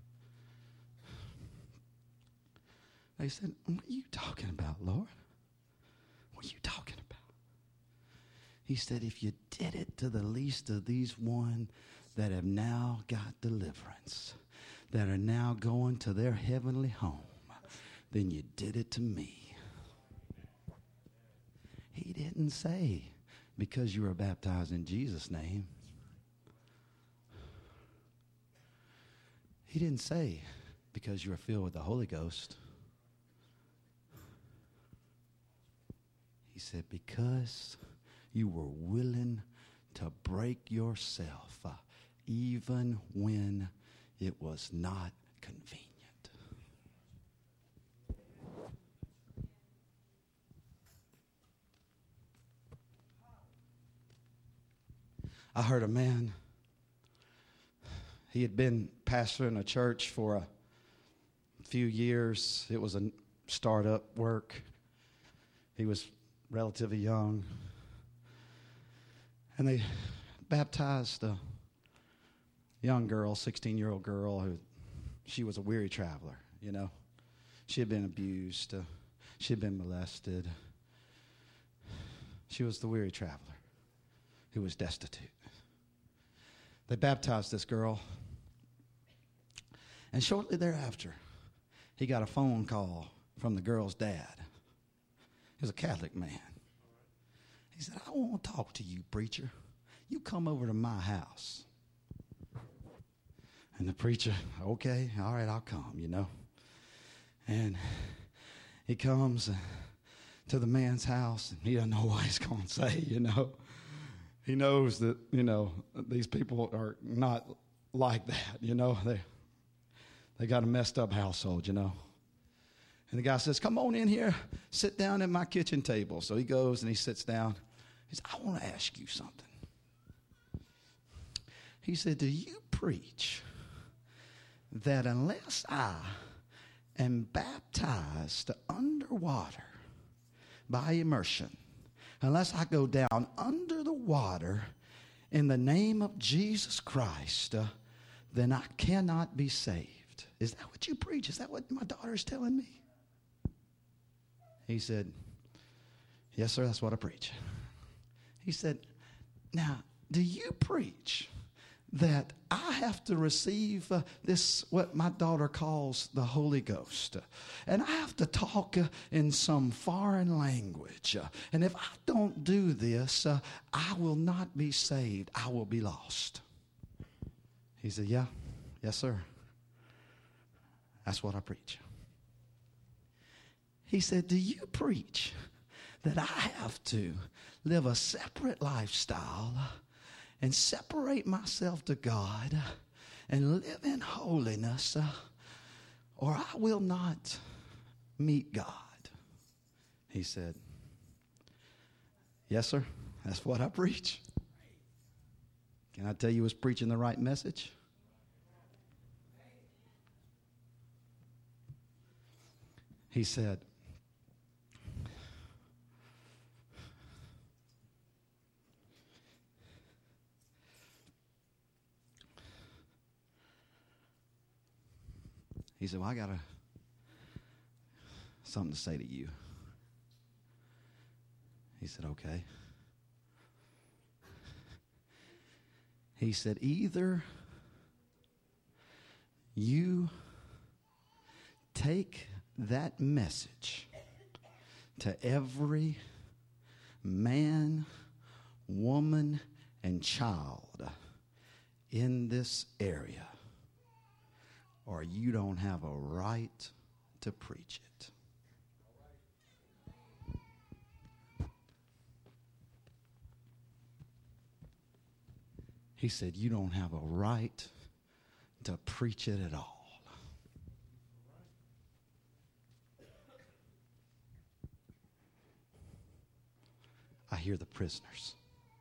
They said, what are you talking about, Lord? What are you talking about? He said, if you did it to the least of these one that have now got deliverance, that are now going to their heavenly home, then you did it to me. He didn't say, because you were baptized in Jesus' name. He didn't say, because you were filled with the Holy Ghost. He said, because you were willing to break yourself, uh, even when it was not convenient. I heard a man, he had been pastoring a church for a few years. It was a startup work. He was relatively young. And they baptized a young girl, sixteen-year-old girl, who she was a weary traveler, you know. She had been abused. Uh, she had been molested. She was the weary traveler who was destitute. They baptized this girl. And shortly thereafter, he got a phone call from the girl's dad. He was a Catholic man. He said, I want to talk to you, preacher. You come over to my house. And the preacher, okay, all right, I'll come, you know. And he comes to the man's house, and he doesn't know what he's going to say, you know. He knows that, you know, these people are not like that, you know. They, they got a messed up household, you know. And the guy says, come on in here, sit down at my kitchen table. So he goes and he sits down. He said, I want to ask you something. He said, do you preach that unless I am baptized underwater by immersion, unless I go down under the water in the name of Jesus Christ, uh, then I cannot be saved? Is that what you preach? Is that what my daughter is telling me? He said, yes, sir, that's what I preach. He said, now, do you preach that I have to receive uh, this, what my daughter calls the Holy Ghost, uh, and I have to talk uh, in some foreign language, uh, and if I don't do this, uh, I will not be saved, I will be lost? He said, yeah, yes, sir. That's what I preach. He said, do you preach that I have to live a separate lifestyle and separate myself to God and live in holiness, uh, or I will not meet God? He said, yes, sir, that's what I preach. Can I tell you, was preaching the right message? He said, He said, well, I got a, something to say to you. He said, okay. He said, either you take that message to every man, woman, and child in this area, or you don't have a right to preach it. He said, you don't have a right to preach it at all. I hear the prisoners.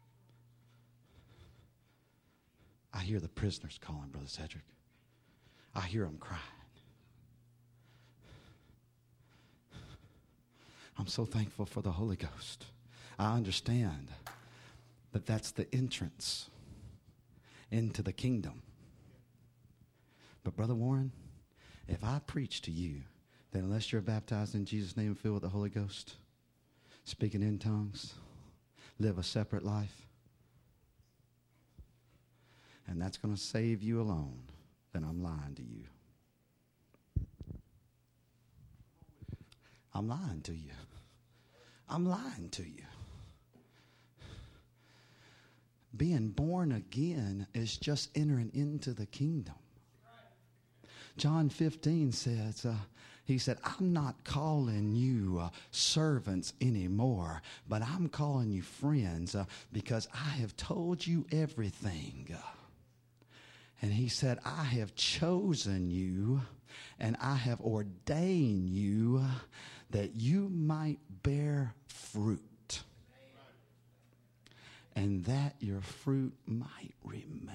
I hear the prisoners calling, Brother Cedric. I hear them crying. I'm so thankful for the Holy Ghost. I understand that that's the entrance into the kingdom. But Brother Warren, if I preach to you that unless you're baptized in Jesus' name and filled with the Holy Ghost, speaking in tongues, live a separate life, and that's going to save you alone, then I'm lying to you. I'm lying to you. I'm lying to you. Being born again is just entering into the kingdom. John fifteen says, uh, he said, I'm not calling you uh, servants anymore, but I'm calling you friends uh, because I have told you everything. And he said, I have chosen you and I have ordained you that you might bear fruit, and that your fruit might remain.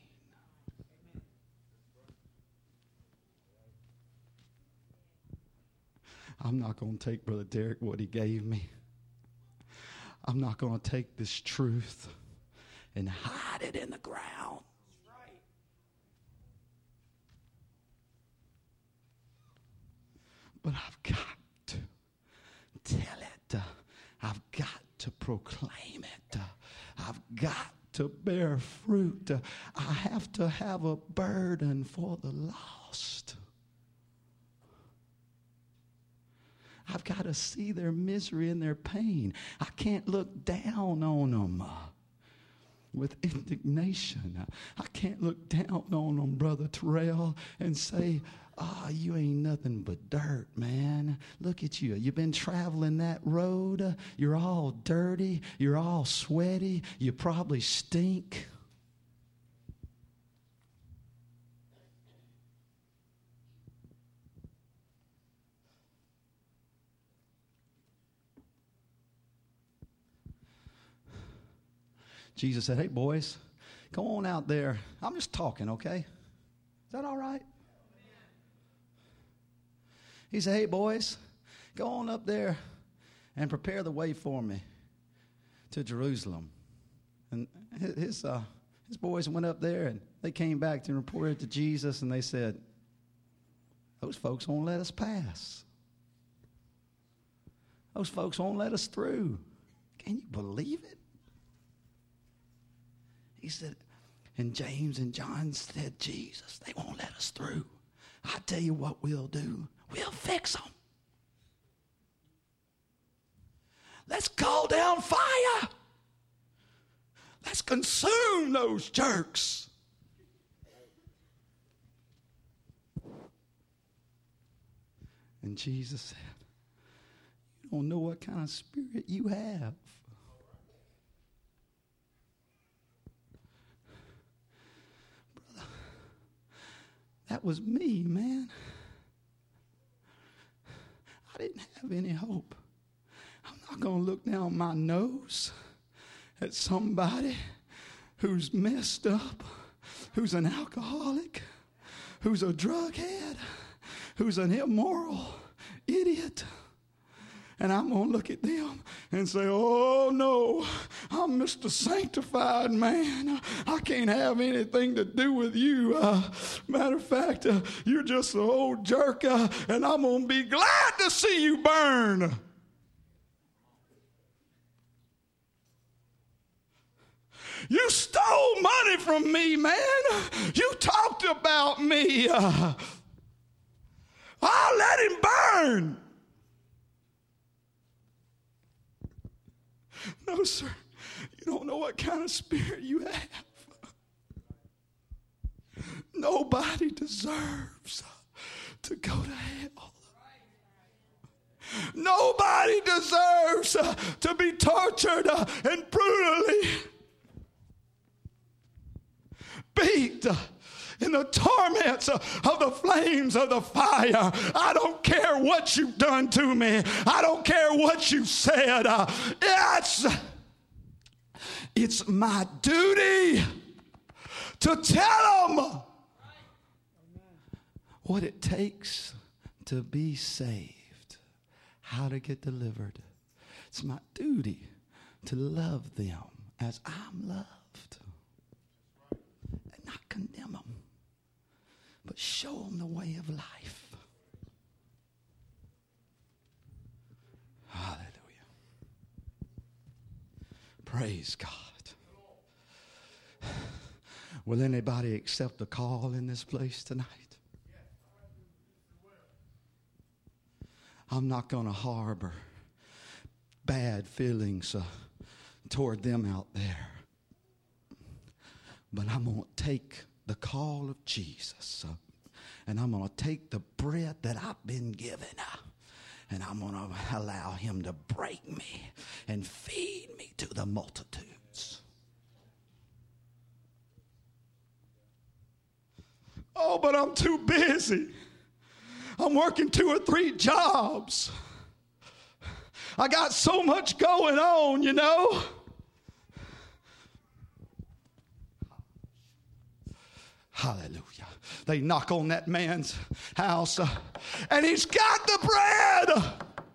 I'm not going to take Brother Derek what he gave me. I'm not going to take this truth and hide it in the ground. But I've got to tell it. Uh, I've got to proclaim it. Uh, I've got to bear fruit. Uh, I have to have a burden for the lost. I've got to see their misery and their pain. I can't look down on them uh, with indignation. I can't look down on them, Brother Terrell, and say, ah, oh, you ain't nothing but dirt, man. Look at you. You've been traveling that road. You're all dirty. You're all sweaty. You probably stink. Jesus said, hey, boys, go on out there. I'm just talking, okay? Is that all right? He said, hey, boys, go on up there and prepare the way for me to Jerusalem. And his, uh, his boys went up there, and they came back and reported to Jesus, and they said, those folks won't let us pass. Those folks won't let us through. Can you believe it? He said, and James and John said, Jesus, they won't let us through. I tell you what we'll do. We'll fix them. Let's call down fire. Let's consume those jerks. And Jesus said, you don't know what kind of spirit you have. Brother, that was me, man. I didn't have any hope. I'm not going to look down my nose at somebody who's messed up, who's an alcoholic, who's a drug head, who's an immoral idiot. And I'm going to look at them and say, oh, no, I'm Mister Sanctified Man. I can't have anything to do with you. Uh, matter of fact, uh, you're just an old jerk, uh, and I'm going to be glad to see you burn. You stole money from me, man. You talked about me. Uh, I'll let him burn. No, sir. You don't know what kind of spirit you have. Nobody deserves to go to hell. Nobody deserves uh, to be tortured uh, and brutally beat uh, in the torments uh, of the flames of the fire. I don't care what you've done to me. I don't care what you said. Uh, it's, it's my duty to tell them what it takes to be saved, how to get delivered. It's my duty to love them as I'm loved. And not condemn them, but show them the way of life. Hallelujah. Praise God. Will anybody accept the call in this place tonight? I'm not going to harbor bad feelings uh, toward them out there. But I'm going to take the call of Jesus uh, and I'm going to take the bread that I've been given uh, and I'm going to allow him to break me and feed me to the multitudes. Oh, but I'm too busy. I'm working two or three jobs. I got so much going on, you know. Hallelujah. They knock on that man's house, uh, and he's got the bread.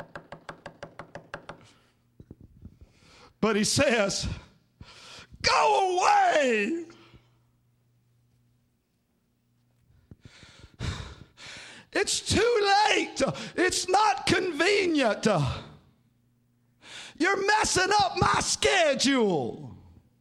But he says, go away. It's too late. It's not convenient. You're messing up my schedule.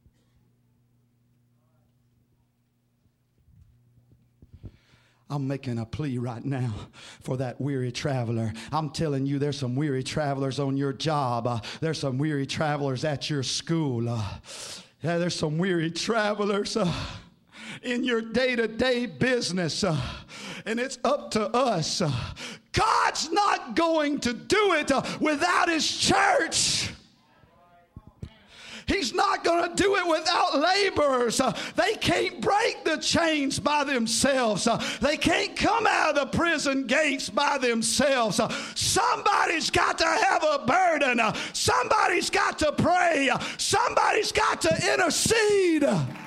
I'm making a plea right now for that weary traveler. I'm telling you, there's some weary travelers on your job. Uh, there's some weary travelers at your school. Uh, yeah, there's some weary travelers uh, in your day-to-day business. Uh, and it's up to us. Uh, God's not going to do it uh, without his church. He's not going to do it without laborers. Uh, they can't break the chains by themselves. Uh, they can't come out of the prison gates by themselves. Uh, somebody's got to have a burden. Uh, somebody's got to pray. Uh, somebody's got to intercede.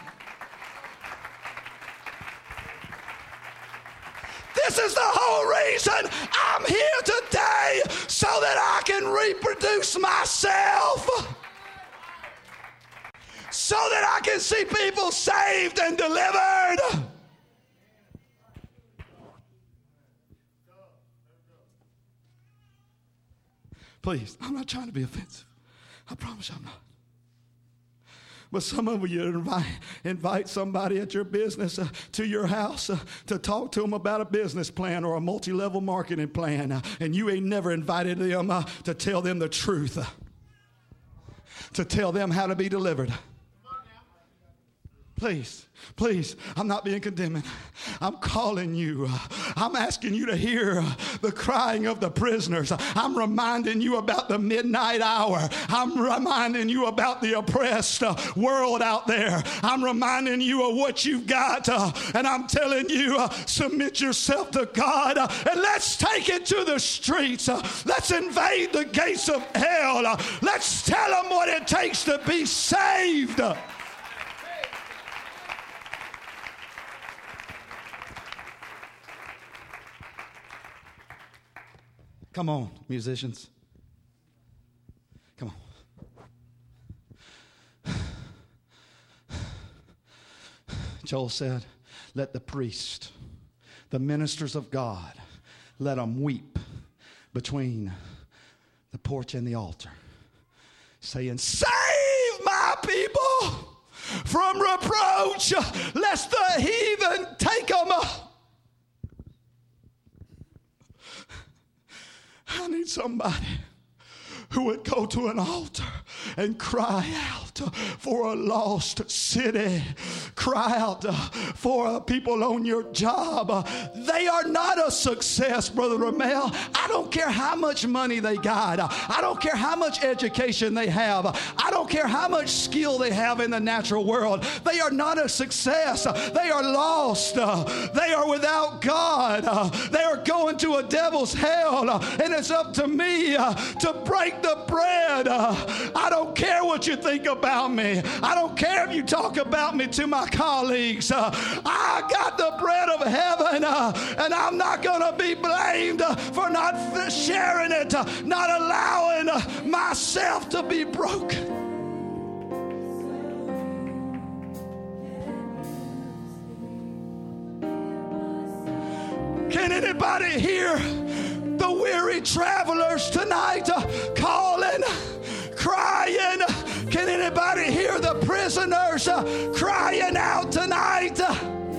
This is the whole reason I'm here today, so that I can reproduce myself, so that I can see people saved and delivered. Please, I'm not trying to be offensive. I promise you I'm not. But some of you invite, invite somebody at your business uh, to your house uh, to talk to them about a business plan or a multi-level marketing plan, uh, and you ain't never invited them uh, to tell them the truth, uh, to tell them how to be delivered. Please, please, I'm not being condemning. I'm calling you. I'm asking you to hear the crying of the prisoners. I'm reminding you about the midnight hour. I'm reminding you about the oppressed world out there. I'm reminding you of what you've got. And I'm telling you, submit yourself to God. And let's take it to the streets. Let's invade the gates of hell. Let's tell them what it takes to be saved. Come on, musicians. Come on. Joel said, let the priest, the ministers of God, let them weep between the porch and the altar, saying, save my people from reproach, lest the heathen take them. I need somebody who would go to an altar and cry out for a lost city. Cry out for people on your job. They are not a success, Brother Ramel. I don't care how much money they got. I don't care how much education they have. I don't care how much skill they have in the natural world. They are not a success. They are lost. They are without God. They are going to a devil's hell. And it's up to me to break the bread. Uh, I don't care what you think about me. I don't care if you talk about me to my colleagues. Uh, I got the bread of heaven, uh, and I'm not going to be blamed uh, for not f- sharing it, uh, not allowing uh, myself to be broken. Can anybody hear the weary travelers tonight uh, calling, crying? Can anybody hear the prisoners uh, crying out tonight? Uh,